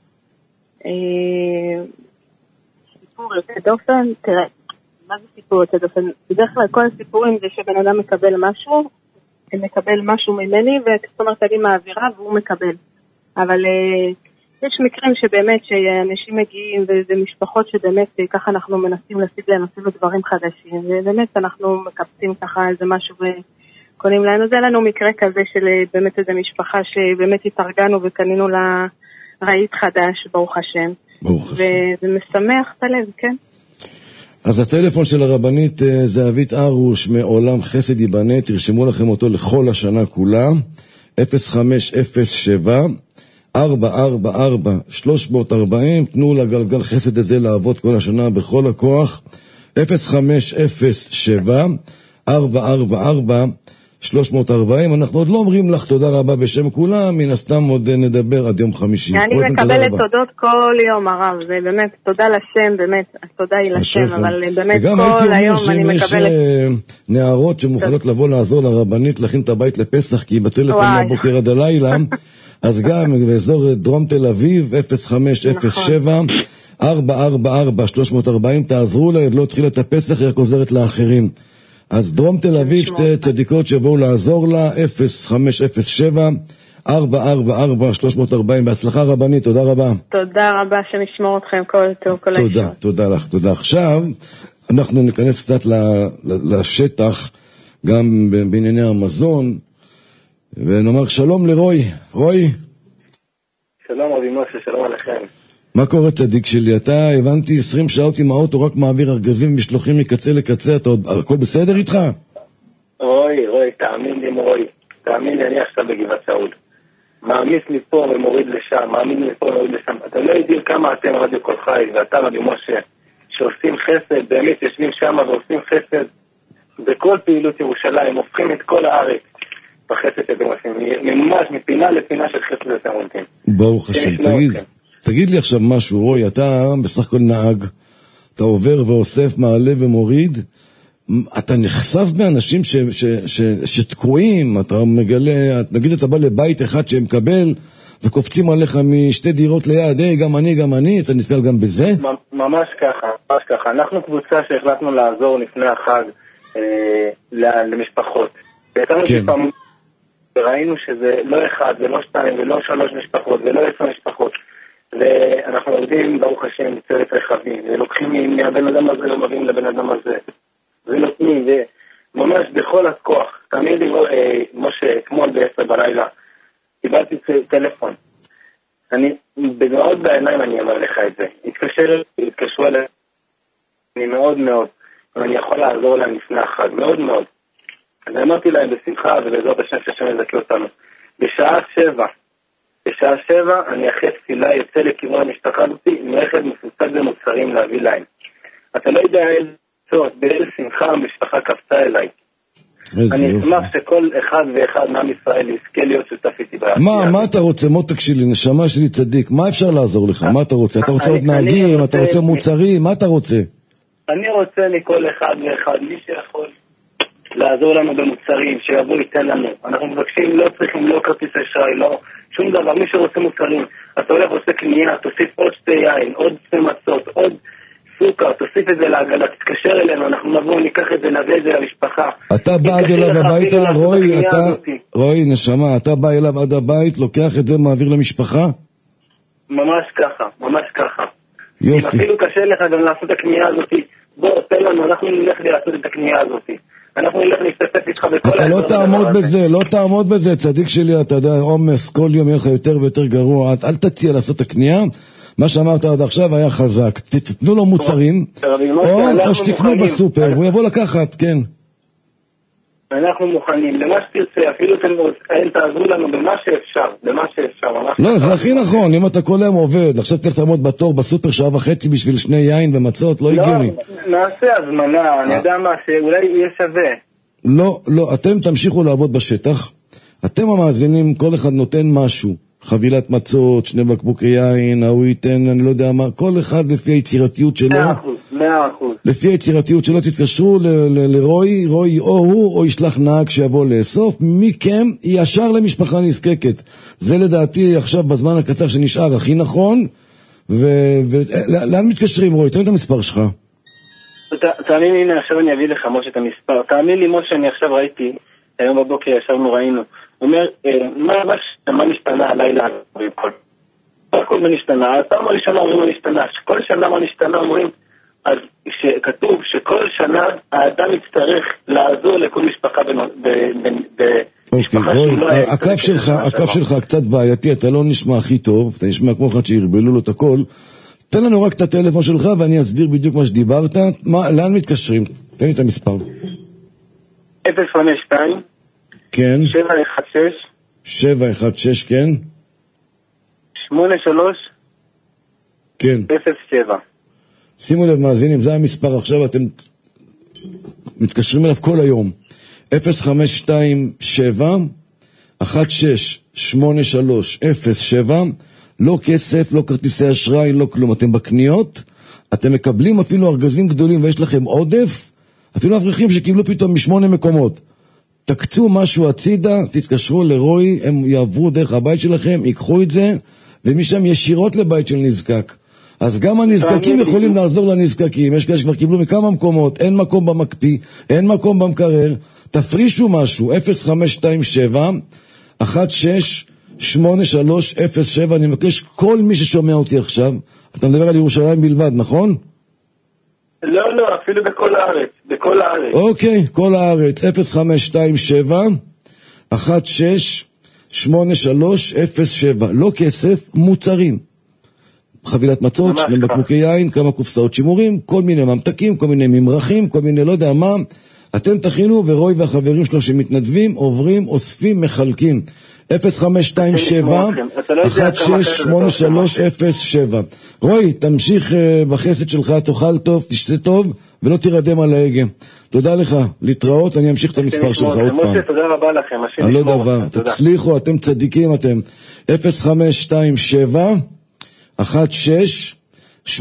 סיפור יוצא דופן, תראה, מה זה סיפור יוצא דופן? בדרך כלל כל הסיפורים זה שבן אדם מקבל משהו ממני, זאת אומרת, אני מעבירה והוא מקבל. אבל יש מקרים שבאמת שאנשים מגיעים, וזה משפחות שבאמת ככה אנחנו מנסים להשיג להם אפילו דברים חדשים, ובאמת אנחנו מקפצים ככה איזה משהו וקונים להם. אז היה לנו מקרה כזה של באמת איזה משפחה שבאמת התארגנו וקנינו לה רהיט חדש, ברוך השם. וזה משמח את הלב, כן? אז הטלפון של הרבנית זהבית ארוש מעולם חסד ייבנה, תרשמו לכם אותו לכל השנה כולה, 0507 444-340, תנו לגלגל חסד הזה לעבוד כל השנה בכל הכוח, 0507 444 340. אנחנו עוד לא אומרים לך תודה רבה בשם כולם, מן הסתם עוד נדבר עד יום חמישי. אני מקבלת תודות כל יום, הרב, זה באמת, תודה לשם, באמת, תודה היא לשם, אבל באמת כל היום אני מקבלת. וגם הייתי אומר שאם יש נערות שמוכנות לבוא לעזור לרבנית להכין את הבית לפסח, כי היא בטלפון מהבוקר עד הלילה, אז גם באזור דרום תל אביב, 0507 444 340, תעזרו לה, עוד לא התחילה את הפסח, היא רק עוזרת לאחרים. אז דרום תל אביב, שתי צדיקות שבואו לעזור לה, 0507 444 340. בהצלחה רבנית, תודה רבה. תודה רבה, שנשמור אתכם כל טוב, כל תודה, הישור. תודה לך, תודה. עכשיו אנחנו ניכנס קצת לשטח, גם בענייני המזון, ונאמר שלום לרוי. רוי. שלום רבי משה, שלום עליכם. מה קורה צדיק שלי? אתה הבנתי 20 שעות עם האוטו רק מעביר ארגזים ומשלוחים מקצה לקצה, אתה עוד, הכל בסדר איתך? רוי, תאמין לי רוי, תאמין לי, אני עכשיו בגבעת שאול. מעמיס מפה ומוריד לשם, מעמיד מפה ומוריד לשם. אתה לא יודעים כמה אתם רדיו כל חי ואתה רבי משה, שעושים חסד, באמת יושבים שם ועושים חסד בכל פעילות ירושלים, הופכים את כל הארץ בחסד שאתם עושים, ממש מפינה לפינה של חסד שאתם עושים. ברוך השם, תגיד לי עכשיו משהו, רוי, אתה בסך הכל נהג, אתה עובר ואוסף, מעלה ומוריד, אתה נחשף באנשים שתקועים, אתה מגלה, נגיד אתה בא לבית אחד שמקבל, וקופצים עליך משתי דירות ליד, גם אני, אתה נתקל גם בזה? ממש ככה, אנחנו קבוצה שהחלטנו לעזור לפני החג למשפחות. כן. וראינו שזה לא אחד ולא שתיים ולא 3 משפחות ולא 10 משפחות. ואנחנו עובדים ברוך השם צוות רכבים ולוקחים מהבן אדם הזה ומביאים לבן אדם הזה ונותנים וממש בכל הכוח. תמיד לי משה, אתמול ב10 בלילה קיבלתי טלפון, אני בדמעות בעיניים אני אמר לך את זה, התקשרו אליי, אני מאוד ואני יכול לעזור להם לפני החג מאוד. אז אמרתי להם בשמחה ובעזרת השם שהשם יזכה אותנו. בשעה 7 אני אחרי תפילה יוצא לכיוון המשפחה אותי עם רכב מפוצץ במוצרים להביא להם. אתה לא יודע באיזה שמחה המשפחה קפצה אליי. אני אשמח שכל אחד ואחד מעם ישראל יזכה להיות שותף איתי. מה אתה רוצה? מותק שלי, נשמה שלי צדיק, מה אפשר לעזור לך? מה אתה רוצה? אתה רוצה עוד נהגים? אתה רוצה מוצרים? מה אתה רוצה? אני רוצה מכל אחד ואחד, מי שיכול לעזור לנו במוצרים, שיבוא ייתן לנו. אנחנו מבקשים, לא צריכים, לא כרטיס אשראי, לא שום דבר, מי שרוצה מוצרים. אתה הולך עושה קנייה, תוסיף עוד 2 יין, עוד 2 מצות, עוד סוכר, תוסיף את זה לעגלה, תתקשר אלינו, אנחנו נבוא, ניקח את זה, נביא את זה למשפחה. אתה בא עד אליו הביתה, רוי, נשמה, אתה בא אליו עד הבית, לוקח את זה, מעביר למשפחה? ממש ככה. יופי. אם אפילו קשה לך גם לעשות את הקנייה הזאת, בוא, תן לנו, אנחנו נלך לעשות את הקנייה הזאת. אנחנו נלך להשתתף איתך בכל... אתה לא תעמוד בזה, צדיק שלי, אתה יודע, עומס, כל יום יהיה לך יותר ויותר גרוע, אל תציע לעשות את הקנייה, מה שאמרת עד עכשיו היה חזק, תתנו לו מוצרים, או שתקנו בסופר, והוא יבוא לקחת, כן. אנחנו מוכנים, למה שתרצה, אפילו אתם תעזרו לנו במה שאפשר. לא, זה הכי נכון, אם אתה כל יום עובד, עכשיו צריך לעמוד בתור בסופר 1.5 שעה בשביל 2 יין ומצות, לא הגיוני. נעשה הזמנה, אני יודע מה, שאולי יהיה שווה. לא, אתם תמשיכו לעבוד בשטח, אתם המאזינים, כל אחד נותן משהו, חבילת מצות, 2 בקבוקי יין, הוא ייתן, אני לא יודע מה, כל אחד לפי היצירתיות שלו. 100%. לפי היצירתיות שלו תתקשרו לרוי, רוי או הוא, או ישלח נהג שיבוא לאסוף, מכם ישר למשפחה נזקקת. זה לדעתי עכשיו בזמן הקצר שנשאר הכי נכון, ולאן מתקשרים רוי? תן את המספר שלך. תאמין לי, עכשיו אני אביא לך משה את המספר. תאמין לי משה, אני עכשיו ראיתי, היום בבוקר ישבנו ראינו. הוא אומר, מה נשתנה הלילה? כל מה נשתנה? הפעם הראשונה אומרים מה נשתנה, כל שנה מה נשתנה אומרים, אז כתוב שכל שנה האדם יצטרך לעזור לכל משפחה במשפחה שלו. הקו שלך קצת בעייתי, אתה לא נשמע הכי טוב, אתה נשמע כמו אחד שירבלו לו את הכל. תן לנו רק את הטלפון שלך ואני אסביר בדיוק מה שדיברת. לאן מתקשרים? תן לי את המספר. 052 כן. 716 כן. 83 כן. 07. שימו לב מאזינים, זה המספר עכשיו, אתם מתקשרים אליו כל היום. 0527-168307, לא כסף, לא כרטיסי אשראי, לא כלום. אתם בקניות, אתם מקבלים אפילו ארגזים גדולים ויש לכם עודף, אפילו אברכים שקיבלו פתאום מ8 מקומות. תקצו משהו הצידה, תתקשרו לרוי, הם יעברו דרך הבית שלכם, ייקחו את זה, ומשם ישירות לבית של נזקק. אז גם הנזקקים יכולים לעזור לנזקקים. יש כאלה שכבר קיבלו מכמה מקומות, אין מקום במקפיא, אין מקום במקרר. תפרישו משהו, 0527-168307. אני מבקש כל מי ששומע אותי עכשיו, אתה מדבר על ירושלים בלבד, נכון? לא, אפילו בכל הארץ, בכל הארץ. אוקיי, כל הארץ, 0527-168307. לא כסף, מוצרים. חבילת מצות, 2 בקבוקי יין, כמה קופסאות שימורים, כל מיני ממתקים, כל מיני ממרחים, כל מיני לא יודע מה. אתם תכינו, ורוי והחברים שלו שמתנדבים, עוברים, אוספים, מחלקים. 0527-168307. רוי, תמשיך בחסד שלך, תאכל טוב, תשתה טוב, ולא תירדם על ההגה. תודה לך, להתראות, אני אמשיך את המספר שלך עוד פעם. משה, תודה רבה לכם. אני לא דבר, תצליחו, אתם צדיקים, אתם. 0527-168307.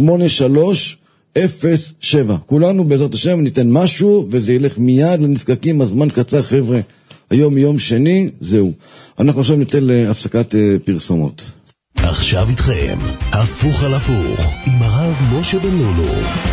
כולנו בעזרת השם ניתן משהו, וזה ילך מיד לנזקקים, הזמן קצר חבר'ה. היום יום שני, זהו. אנחנו עכשיו נצא להפסקת פרסומות. עכשיו איתכם, הפוך על הפוך, עם הרב משה בן לולו.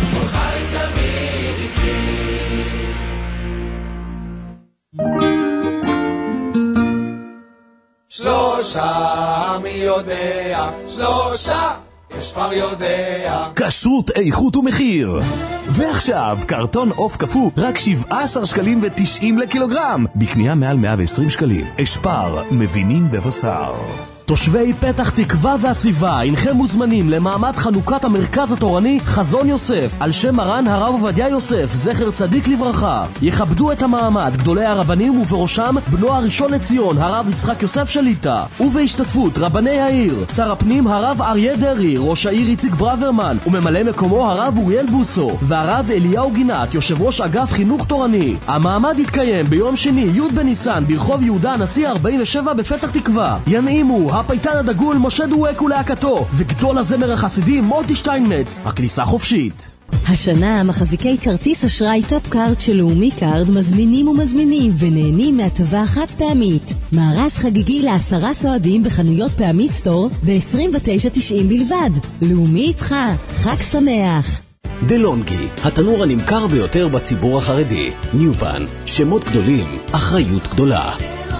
שלושה מי יודע, שלושה יש כבר יודע. כשרות, איכות ומחיר. ועכשיו, קרטון עוף קפוא, רק 17 שקלים ו90 לקילוגרם. בקנייה מעל 120 שקלים. אשפר, מבינים בבשר. תושבי פתח תקווה והסביבה, אינכם מוזמנים למעמד חנוכת המרכז התורני חזון יוסף, על שם מרן הרב עובדיה יוסף, זכר צדיק לברכה. יכבדו את המעמד גדולי הרבנים ובראשם בנו הראשון לציון, הרב יצחק יוסף שליטה, ובהשתתפות רבני העיר, שר הפנים הרב אריה דרי, ראש העיר איציק ברוורמן, וממלא מקומו הרב אוריאל בוסו, והרב אליהו גינת, יושב ראש אגף חינוך תורני. המעמד יתקיים ביום שני, י' בניסן, ברחוב יהודה הנשיא 47 בפתח תקווה. ינעימו הפייטן הדגול משה דואק ולהקתו, וגדול הזמר החסידי מוטי שטיינמץ. הכניסה חופשית. השנה מחזיקי כרטיס אשראי טופ-קארד של לאומי קארד מזמינים ומזמינים ונהנים מהטבה חד פעמית. מארז חגיגי ל10 סועדים בחנויות פעמית סטור ב-29.90 בלבד. לאומי איתך, חג שמח. דלונגי, התנור הנמכר ביותר בציבור החרדי. ניופן, שמות גדולים, אחריות גדולה.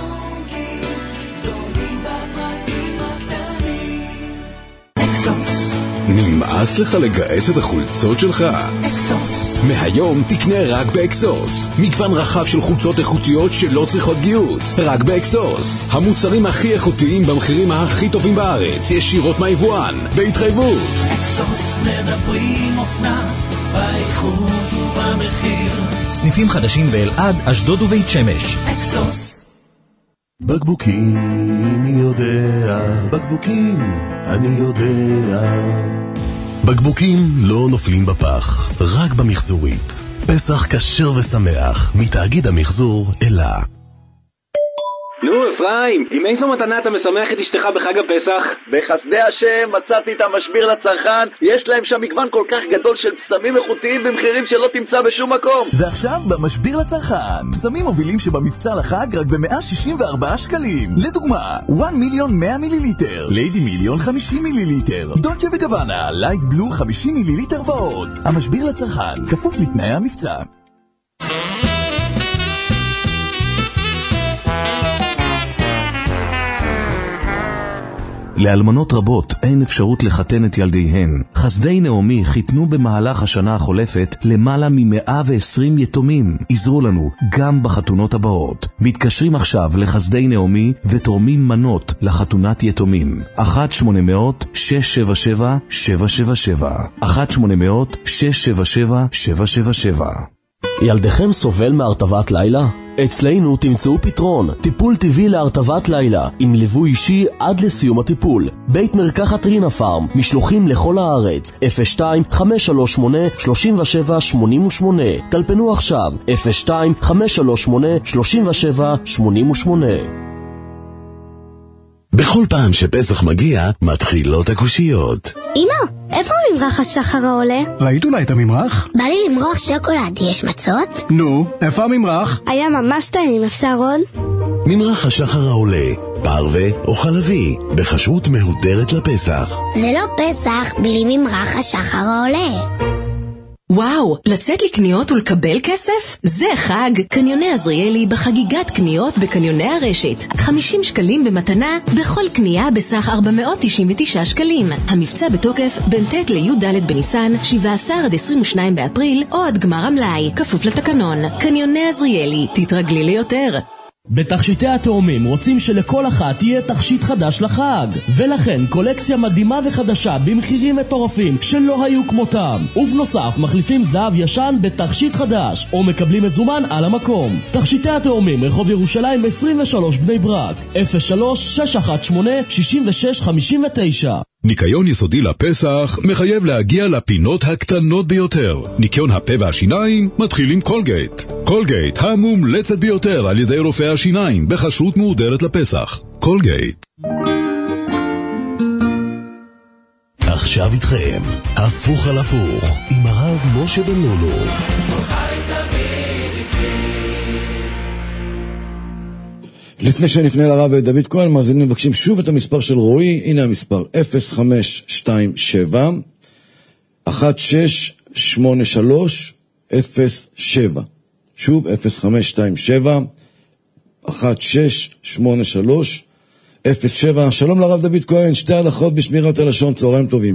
נמאס לך לגעץ את החולצות שלך? אקסוס. מהיום תקנה רק באקסוס. מגוון רחב של חולצות איכותיות שלא צריכות גיוץ. רק באקסוס. המוצרים הכי איכותיים במחירים הכי טובים בארץ. ישירות מהיבואן. בהתחייבות. אקסוס מדברים אופנה באיכות ובמחיר. סניפים חדשים באלעד, אשדוד ובית שמש. אקסוס. בקבוקים אני יודע, בקבוקים אני יודע. בקבוקים לא נופלים בפח, רק במחזורית. פסח כשר ושמח, מתאגיד המחזור אלה. נו אפרים, עם איזו מתנה אתה משמח את אשתך בחג הפסח? בחסדי השם מצאתי את המשביר לצרכן, יש להם שם מגוון כל כך גדול של פסמים איכותיים במחירים שלא תמצא בשום מקום. ועכשיו במשביר לצרכן, פסמים מובילים שבמבצע לחג רק ב164 שקלים. לדוגמה, 1 מיליון 100 מיליליטר, ליידי מיליון 50 מיליליטר, דולצ'ה וגוואנה, לייט בלו 50 מיליליטר ועוד. המשביר לצרכן, כפוף לתנאי המבצע. לאלמנות רבות אין אפשרות לחתן את ילדיהן. חסדי נעמי חיתנו במהלך השנה החולפת למעלה מ120 יתומים. עזרו לנו גם בחתונות הבאות. מתקשרים עכשיו לחסדי נעמי ותורמים מנות לחתונת יתומים. 1-800-677-777 1-800-677-777. ילדיכם סובל מהרטבת לילה? אצלנו תמצאו פתרון, טיפול טבעי להרטבת לילה, עם ליווי אישי עד לסיום הטיפול. בית מרקחת רינה פארם, משלוחים לכל הארץ, 02-538-3788. טלפנו עכשיו, 02-538-3788. בכל פעם שפסח מגיע, מתחילות הקושיות. אמא, איפה הממרח השחר העולה? ראית אולי את הממרח? בא לי למרוח שוקולד, יש מצות? נו, איפה הממרח? היה ממש טעים, אפשר עוד? ממרח השחר העולה, פרווה או חלבי, בכשרות מהודרת לפסח. זה לא פסח בלי ממרח השחר העולה. וואו, לצאת לקניות ולקבל כסף? זה חג! קניוני עזריאלי בחגיגת קניות בקניוני הרשת. 50 שקלים במתנה בכל קנייה בסך 499 שקלים. המבצע בתוקף בין ט' לי"ד בניסן, 17 עד 22 באפריל, או עד גמר המלאי, כפוף לתקנון. קניוני עזריאלי, תתרגלי ליותר. בתכשיטי התאומים רוצים שלכל אחת יהיה תכשיט חדש לחג, ולכן קולקציה מדהימה וחדשה במחירים מטורפים שלא היו כמותם. ובנוסף מחליפים זהב ישן בתכשיט חדש או מקבלים מזומן על המקום. תכשיטי התאומים, רחוב ירושלים 23 בני ברק, 03-618-6659. ניקיון יסודי לפסח מחייב להגיע לפינות הקטנות ביותר. ניקיון הפה והשיניים מתחיל עם קולגייט. קולגייט, המומלצת ביותר על ידי רופאי השיניים, בכשרות מהודרת לפסח. קולגייט. עכשיו איתכם, הפוך על הפוך, עם הרב משה בן לולו. לפני שנפנה לרב דוד כהן, מאזינים מבקשים שוב את המספר של רועי. הנה המספר 0527 168307. שוב 0527 168307. שלום לרב דוד כהן, שתי הלכות בשמירת הלשון, צהריים טובים.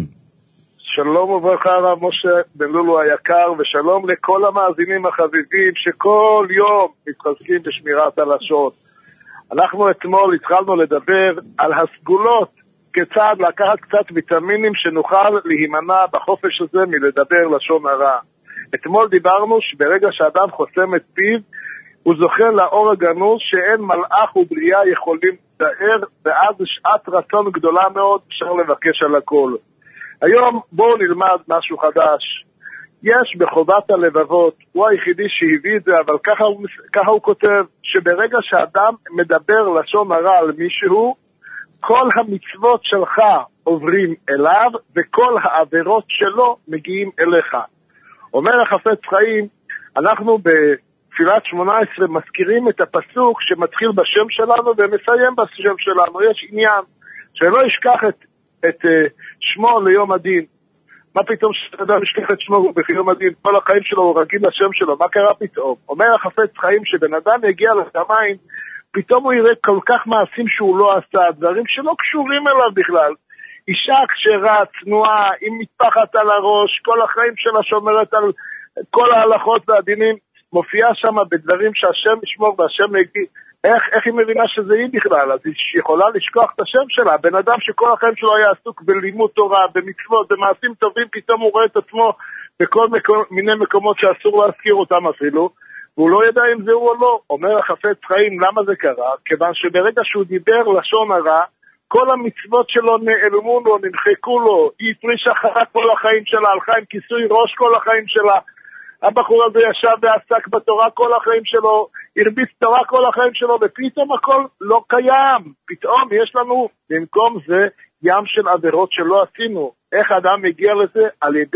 שלום וברכה הרב משה בן לולו היקר, ושלום לכל המאזינים החביבים שכל יום מתחזקים בשמירת הלשון. אנחנו אתמול התחלנו לדבר על הסגולות, כיצד לקחת קצת ויטמינים שנוכל להימנע בחופש הזה מלדבר לשון הרע. אתמול דיברנו שברגע שאדם חוסם את פיו, הוא זוכה לאור הגנוז שאין מלאך ובריאה יכולים לתאר, ואז שעת רצון גדולה מאוד אפשר לבקש על הכל. היום בואו נלמד משהו חדש. יש בחובת הלבבות, הוא היחידי שהביא את זה, אבל ככה הוא כותב, שברגע שאדם מדבר לשון הרע על מישהו, כל המצוות שלך עוברים אליו, וכל העבירות שלו מגיעים אליך. אומר החפץ חיים, אנחנו בתפילת 18 מזכירים את הפסוק שמתחיל בשם שלנו ומסיים בשם שלנו. יש עניין שלא ישכח את שמו ליום הדין. מה פתאום שאדם ישכח את שמו ביום הדין? כל החיים שלו הוא רגיל לשם שלו, מה קרה פתאום? אומר החפץ חיים שבן אדם יגיע לשמיים, פתאום הוא יראה כל כך מעשים שהוא לא עשה, דברים שלא קשורים אליו בכלל. אישה כשרה, צנועה, עם מטפחת על הראש, כל החיים שלה שומרת על כל ההלכות והדינים, מופיעה שם בדברים שהשם ישמור והשם יגיד. איך היא מבינה שזה היא בכלל? אז היא יכולה לשכוח את השם שלה. בן אדם שכל החיים שלו היה עסוק בלימוד תורה, במצוות, במעשים טובים, פתאום הוא רואה את עצמו בכל מיני מקומות שאסור להזכיר אותם אפילו, והוא לא ידע אם זה הוא או לא. אומר החפץ חיים, למה זה קרה? כיוון שברגע שהוא דיבר לשון הרע, כל המצוות שלו נעלמו לו, נמחקו לו, היא הפרישה חרה כל החיים שלה, הלכה עם כיסוי ראש כל החיים שלה. הבחור הזה ישב ועסק בתורה כל החיים שלו, הרביץ תורה כל החיים שלו, ופתאום הכל לא קיים. פתאום יש לנו במקום זה ים של עבירות שלא עשינו. איך אדם מגיע לזה?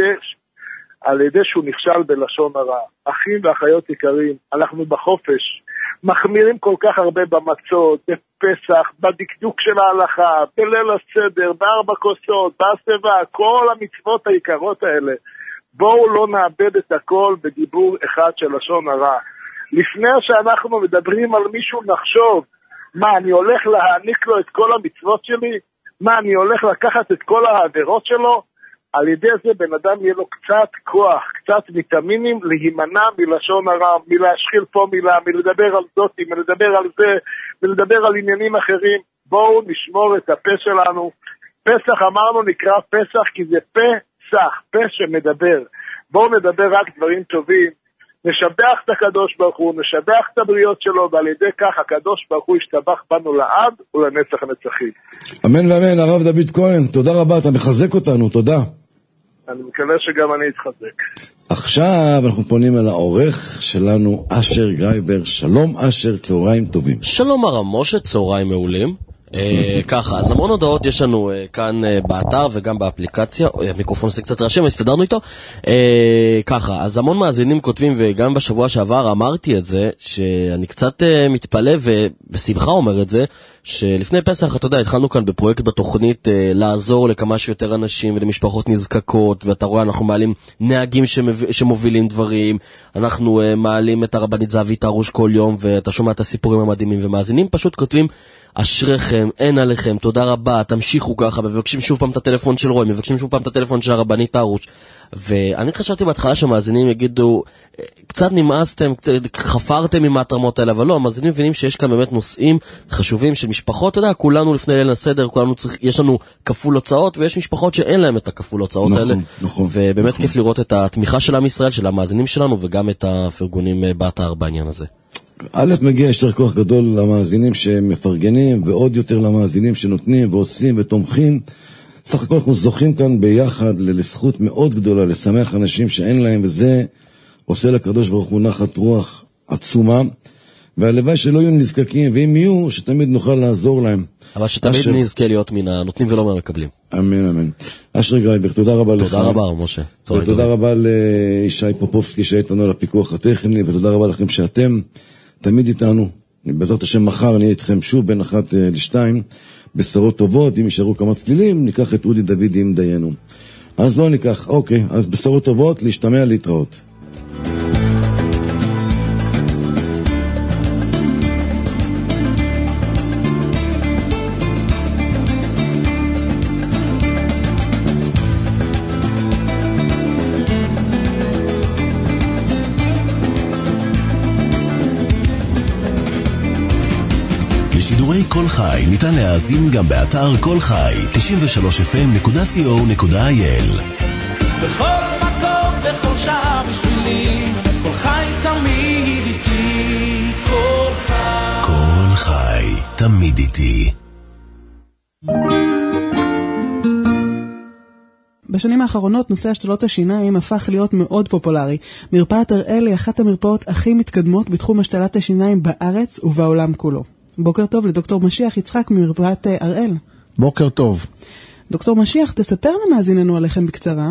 על ידי שהוא נכשל בלשון הרע. אחים ואחיות יקרים, אנחנו בחופש מחמירים כל כך הרבה במצות, בפסח, בדקדוק של ההלכה, בליל הסדר, בארבע כוסות, בהסבה, כל המצוות היקרות האלה. בואו לא נאבד את הכל בדיבור אחד של לשון הרע. לפני שאנחנו מדברים על מישהו נחשוב, מה, אני הולך להעניק לו את כל המצוות שלי? מה, אני הולך לקחת את כל העבירות שלו? על ידי זה בן אדם יהיה לו קצת כוח, קצת ויטמינים להימנע מלשון הרע, מלהשחיל פה מילה, מלדבר על זאתי, מלדבר על זה, מלדבר על עניינים אחרים. בואו נשמור את הפה שלנו. פסח אמרנו נקרא פסח כי זה פה סך, פה שמדבר. בואו נדבר רק דברים טובים. נשבח את הקדוש ברוך הוא, נשבח את הבריות שלו, ועל ידי כך הקדוש ברוך הוא ישתבח בנו לעד ולנצח נצחים. אמן ואמן. הרב דוד כהן, תודה רבה, אתה מחזק אותנו, תודה. אני מקווה שגם אני אתחזק. עכשיו אנחנו פונים אל העורך שלנו, אשר גרייבר. שלום אשר, צהריים טובים. שלום הרב משה, צהריים מעולים. ככה, אז המון הודעות יש לנו כאן באתר וגם באפליקציה. המיקרופון עושה קצת רעשים, הסתדרנו איתו. ככה, אז המון מאזינים כותבים, וגם בשבוע שעבר אמרתי את זה, שאני קצת מתפלא ובשמחה אומר את זה, שלפני פסח, אתה יודע, התחלנו כאן בפרויקט בתוכנית לעזור לכמה שיותר אנשים ולמשפחות נזקקות, ואתה רואה, אנחנו מעלים נהגים שמובילים דברים, אנחנו מעלים את הרבנית זהבית הרוש כל יום, ואתה שומע את הסיפורים המדהימים, ומאזינים פשוט כותבים, אשריכם, אין עליכם, תודה רבה, תמשיכו ככה, מבקשים שוב פעם את הטלפון של רוי, מבקשים שוב פעם את הטלפון של הרבנית הרוש. ואני חשבתי בהתחלה שהמאזינים יגידו, קצת נמאסתם, חפרתם עם ההתרמות האלה, אבל לא, המאזינים מבינים שיש כאן באמת נושאים חשובים של משפחות, אתה יודע, כולנו לפני ליל הסדר, יש לנו כפול הוצאות, ויש משפחות שאין להם את הכפול הוצאות האלה, ובאמת כיף לראות את התמיכה של עם ישראל, של המאזינים שלנו, וגם את הפרגונים באתר בעניין הזה. א', מגיע ישר כוח גדול למאזינים שמפרגנים, ועוד יותר למאזינים שנותנים ועושים ותומכים. סך הכל אנחנו זוכים כאן ביחד לזכות מאוד גדולה, לשמח אנשים שאין להם, וזה עושה לקדוש ברוך הוא נחת רוח עצומה, והלוואי שלא יהיו נזקקים, ואם יהיו, שתמיד נוכל לעזור להם. אבל שתמיד נזכה להיות מן הנותנים ולא מהמקבלים. אמן, אמן. אשר גרייבר, תודה רבה לך. תודה רבה, משה. ותודה רבה לישי פופובסקי שהייתנו על הפיקוח הטכני, ותודה רבה לכם שאתם תמיד איתנו. בעזרת השם מחר נהיה איתכם שוב בין 1 ל-2 בשורות טובות. אם יישארו כמה צלילים, ניקח את אודי דוד עם דיינו. אז לא ניקח, אוקיי, אז בשורות טובות, להשתמע, להתראות. לשידורי כל חי ניתן להאזין גם באתר כל חי 93fm.co.il. בכל מקום, בכל שעה בשבילי, כל חי תמיד איתי, כל חי. כל חי תמיד איתי. בשנים האחרונות נושא השתלות השיניים הפך להיות מאוד פופולרי. מרפאת הראל היא אחת המרפאות הכי מתקדמות בתחום השתלת השיניים בארץ ובעולם כולו. בוקר טוב לדוקטור משיח יצחק ממרפאת הראל. בוקר טוב. דוקטור משיח, תספר למאזיננו עליכם בקצרה.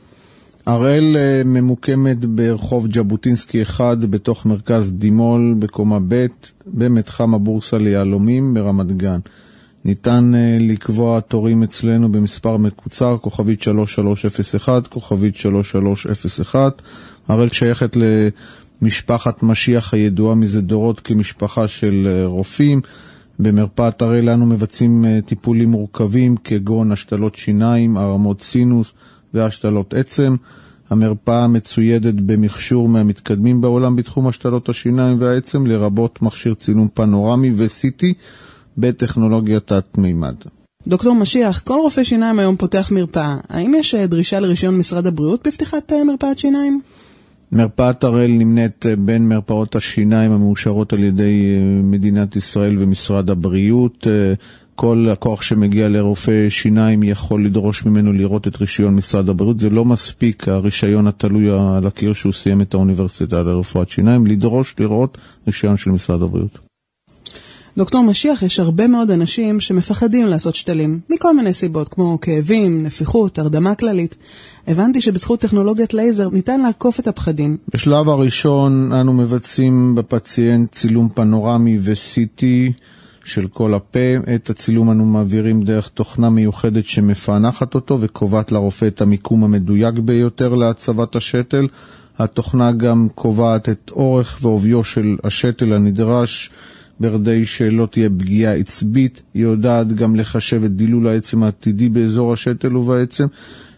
הראל ממוקמת ברחוב ג'בוטינסקי 1 בתוך מרכז דימול בקומה ב' במתחם הבורסה ליהלומים ברמת גן. ניתן לקבוע תורים אצלנו במספר מקוצר, כוכבית 3301, כוכבית 3301. הראל שייכת למשפחת משיח הידועה מזה דורות כמשפחה של רופאים. במרפאת הראל אנו מבצעים טיפולים מורכבים כגון השתלות שיניים, הרמות סינוס והשתלות עצם. המרפאה מצוידת במכשור מהמתקדמים בעולם בתחום השתלות השיניים והעצם, לרבות מכשיר צילום פנורמי וסיטי בטכנולוגיית תת-מימד. דוקטור משיח, כל רופא שיניים היום פותח מרפאה. האם יש דרישה לרישיון משרד הבריאות בפתיחת מרפאת שיניים? מרפאת הראל נמנית בין מרפאות השיניים המאושרות על ידי מדינת ישראל ומשרד הבריאות. כל לקוח שמגיע לרופא שיניים יכול לדרוש ממנו לראות את רישיון משרד הבריאות. זה לא מספיק הרישיון התלוי על הקיר שהוא סיים את האוניברסיטה לרפואת שיניים, לדרוש לראות רישיון של משרד הבריאות. דוקטור משיח, יש הרבה מאוד אנשים שמפחדים לעשות שתלים, מכל מיני סיבות, כמו כאבים, נפיחות, הרדמה כללית. הבנתי שבזכות טכנולוגיית לייזר ניתן לעקוף את הפחדים. בשלב הראשון אנו מבצעים בפציינט צילום פנורמי וסיטי של כל הפה. את הצילום אנו מעבירים דרך תוכנה מיוחדת שמפענחת אותו וקובעת לרופא את המיקום המדויק ביותר להצבת השתל. התוכנה גם קובעת את אורך ועוביו של השתל הנדרש, ברדי שלא תהיה פגיעה עצבית. היא יודעת גם לחשב את דילול העצם העתידי באזור השתל ובעצם,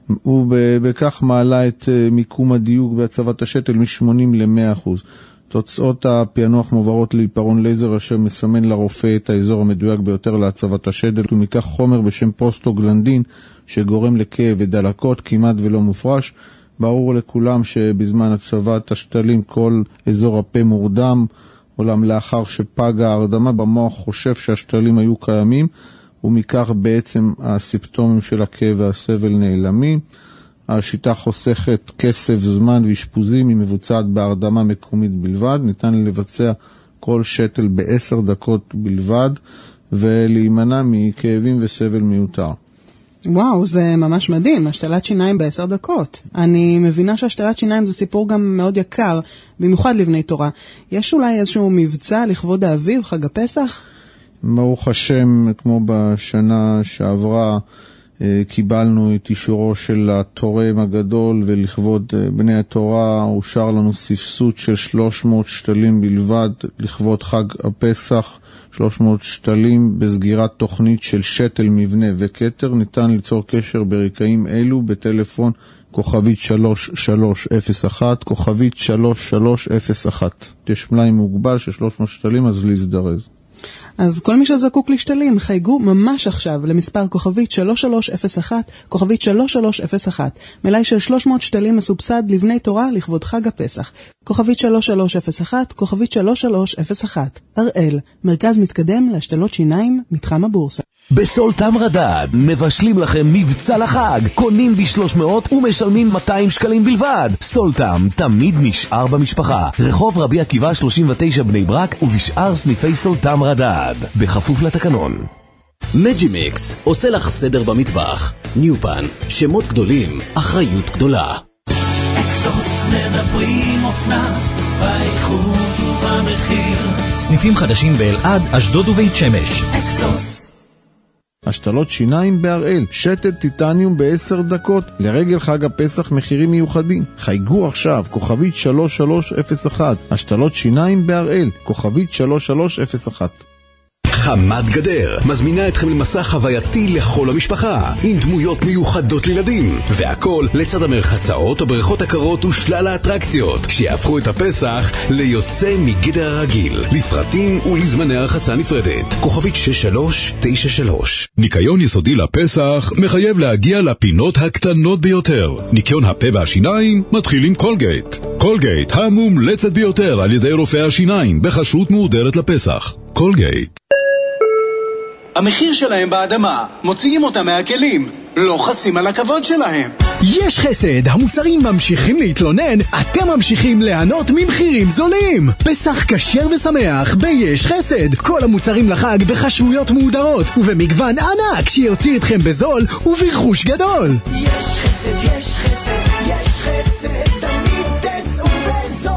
ובכך מעלה את מיקום הדיוק בהצבת השתל מ-80 ל-100%. תוצאות הפענוח מועברות לעיפרון לייזר אשר מסמן לרופא את האזור המדויק ביותר להצבת השתל, ומכך חומר בשם פרוסטוגלנדין שגורם לכאב ודלקות כמעט ולא מופרש, ברור לכולם שבזמן הצבת השתלים כל אזור הפה מורדם, אולם לאחר שפגה ההרדמה במוח חושב שהשתלים היו קיימים, ומכך בעצם הסימפטומים של הכאב והסבל נעלמים. השיטה חוסכת כסף, זמן ואשפוזים, היא מבוצעת בהרדמה מקומית בלבד, ניתן לבצע כל שתל ב10 דקות בלבד, ולהימנע מכאבים וסבל מיותר. וואו, זה ממש מדהים, השתלת שיניים ב10 דקות. אני מבינה שהשתלת שיניים זה סיפור גם מאוד יקר, במיוחד לבני תורה. יש אולי איזשהו מבצע לכבוד האביב, חג הפסח? ברוך השם, כמו בשנה שעברה, קיבלנו את אישורו של התורם הגדול, ולכבוד בני התורה אושר לנו סבסוד של 300 שתלים בלבד לכבוד חג הפסח. 300 שתלים בסגירת תוכנית של שתל, מבנה וכתר. ניתן ליצור קשר ברקעים אלו בטלפון כוכבית 3301, כוכבית 3301. יש מלאי מוגבל של 300 שתלים, אז להזדרז. אז כל מי שזקוק לשתלים, חייגו ממש עכשיו למספר כוכבית 3301, כוכבית 3301, מלאי של 300 שתלים מסובסד לבני תורה לכבוד חג הפסח. כוכבית 3301, כוכבית 3301. הראל, מרכז מתקדם להשתלות שיניים, מתחם הבורסה. בסולטם רדד מבשלים לכם מבצע לחג, קונים ב300 ומשלמים 200 שקלים בלבד. סולטם תמיד נשאר במשפחה, רחוב רבי עקיבא 39 בני ברק, ובשאר סניפי סולטם רדד, בכפוף לתקנון. מג'ימיקס עושה לך סדר במטבח. ניופן, שמות גדולים, אחריות גדולה. אקסוס מדברים אופנה, באיכות ובמחיר. סניפים חדשים באלעד, אשדוד ובית שמש. אקסוס. השתלות שיניים בהראל, שתל טיטניום ב10 דקות, לרגל חג הפסח מחירים מיוחדים. חייגו עכשיו, כוכבית 3301. השתלות שיניים בהראל, כוכבית 3301. חמת גדר מזמינה אתכם למסע חווייתי לכל המשפחה, עם דמויות מיוחדות לילדים, והכל לצד המרחצאות ובריכות הקרות ושלל האטרקציות שיהפכו את הפסח ליוצא מגדר הרגיל, לפרטים ולזמני הרחצה נפרדת. כוכבית 6393. ניקיון יסודי לפסח מחייב להגיע לפינות הקטנות ביותר. ניקיון הפה והשיניים מתחיל עם קולגייט. קולגייט המומלצת ביותר על ידי רופאי השיניים בחסות מהודרת לפסח. קולגייט. המחיר שלהם באדמה, מוציאים אותם מהכלים, לא חסים על הכבוד שלהם. יש חסד, המוצרים ממשיכים להתלונן, אתם ממשיכים ליהנות ממחירים זולים. פסח כשר ושמח ביש חסד, כל המוצרים לחג בחשויות מהודרות ובמגוון ענק שיוציא אתכם בזול וברכוש גדול. יש חסד, יש חסד, יש חסד, תמיד תצאו בזול.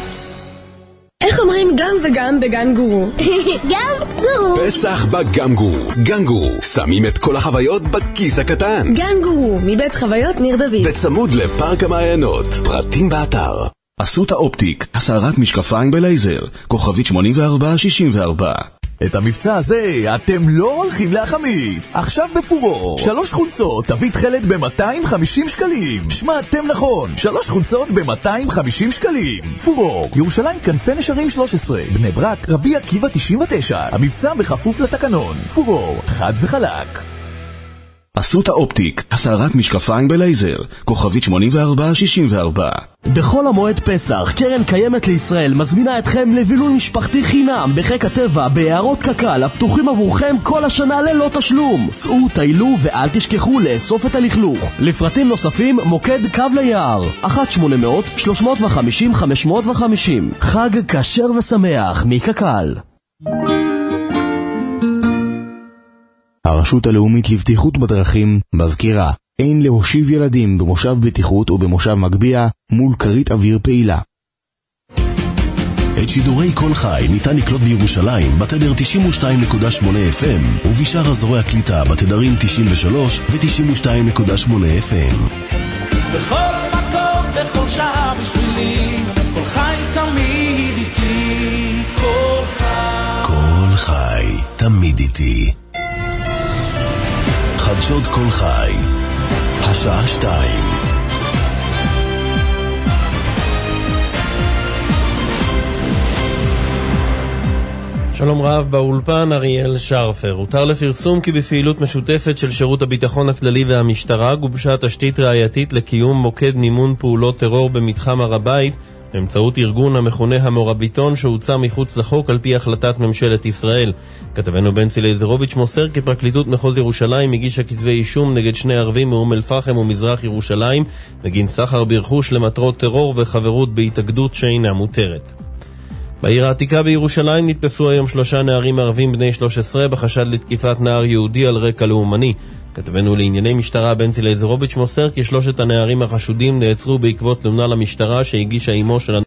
איך אומרים גם וגם בגן גורו? גם גורו. פסח בגן גורו. גן גורו, שמים את כל החוויות בכיס הקטן. גן גורו, מבית חוויות ניר דוד. בצמוד לפארק המעיינות. פרטים באתר. אסותא אופטיק, הסערת משקפיים בלייזר, כוכבית 8464. את המבצע הזה אתם לא הולכים להחמיץ. עכשיו בפורור 3 חולצות תווית חלד ב-250 שקלים. שמעתם נכון, 3 חולצות ב-250 שקלים. פורור, ירושלים כנפי נשרים 13, בני ברק רבי עקיבא 99. המבצע בכפוף לתקנון. פורור, חד וחלק. אסותא אופטיק, הסערת משקפיים בלייזר, כוכבית 8464. בכל המועד פסח, קרן קיימת לישראל מזמינה אתכם לבילוי משפחתי חינם בחיק הטבע ביערות קק"ל הפתוחים עבורכם כל השנה ללא תשלום. צאו, טיילו ואל תשכחו לאסוף את הלכלוך. לפרטים נוספים, מוקד קו ליער 1-800-350-550. חג כשר ושמח מקק"ל. הרשות הלאומית לבטיחות בדרכים מזכירה, אין להושיב ילדים במושב בטיחות או במושב מגביה מול כרית אוויר פעילה. את שידורי כל חי ניתן לקלוט בירושלים בתדר 92.8 FM ובשאר אזורי הקליטה בתדרים 93 ו-92.8 FM. בכל מקום, בכל שעה בשבילי, כל חי תמיד איתי, כל חי. כל חי תמיד איתי. חדשות כל חי, השעה 2. שלום רב, באולפן אריאל שרפר. הותר לפרסום כי בפעילות משותפת של שירות הביטחון הכללי והמשטרה גובשה תשתית ראייתית לקיום מוקד מימון פעולות טרור במתחם הר הבית באמצעות ארגון המכונה המורביטון שהוצא מחוץ לחוק על פי החלטת ממשלת ישראל. כתבנו בנצי לייזרוביץ' מוסר כי פרקליטות מחוז ירושלים הגישה כתבי אישום נגד שני ערבים מאום אל פחם ומזרח ירושלים בגין סחר ברכוש למטרות טרור וחברות בהתאגדות שאינה מותרת. בעיר העתיקה בירושלים נתפסו היום 3 נערים ערבים בני 13 בחשד לתקיפת נער יהודי על רקע לאומני. כתבנו לענייני משטרה בנצי לייזרוביץ' מוסר כי 3 הנערים החשודים נעצרו בעקבות תלונה למשטרה שהגישה אמו של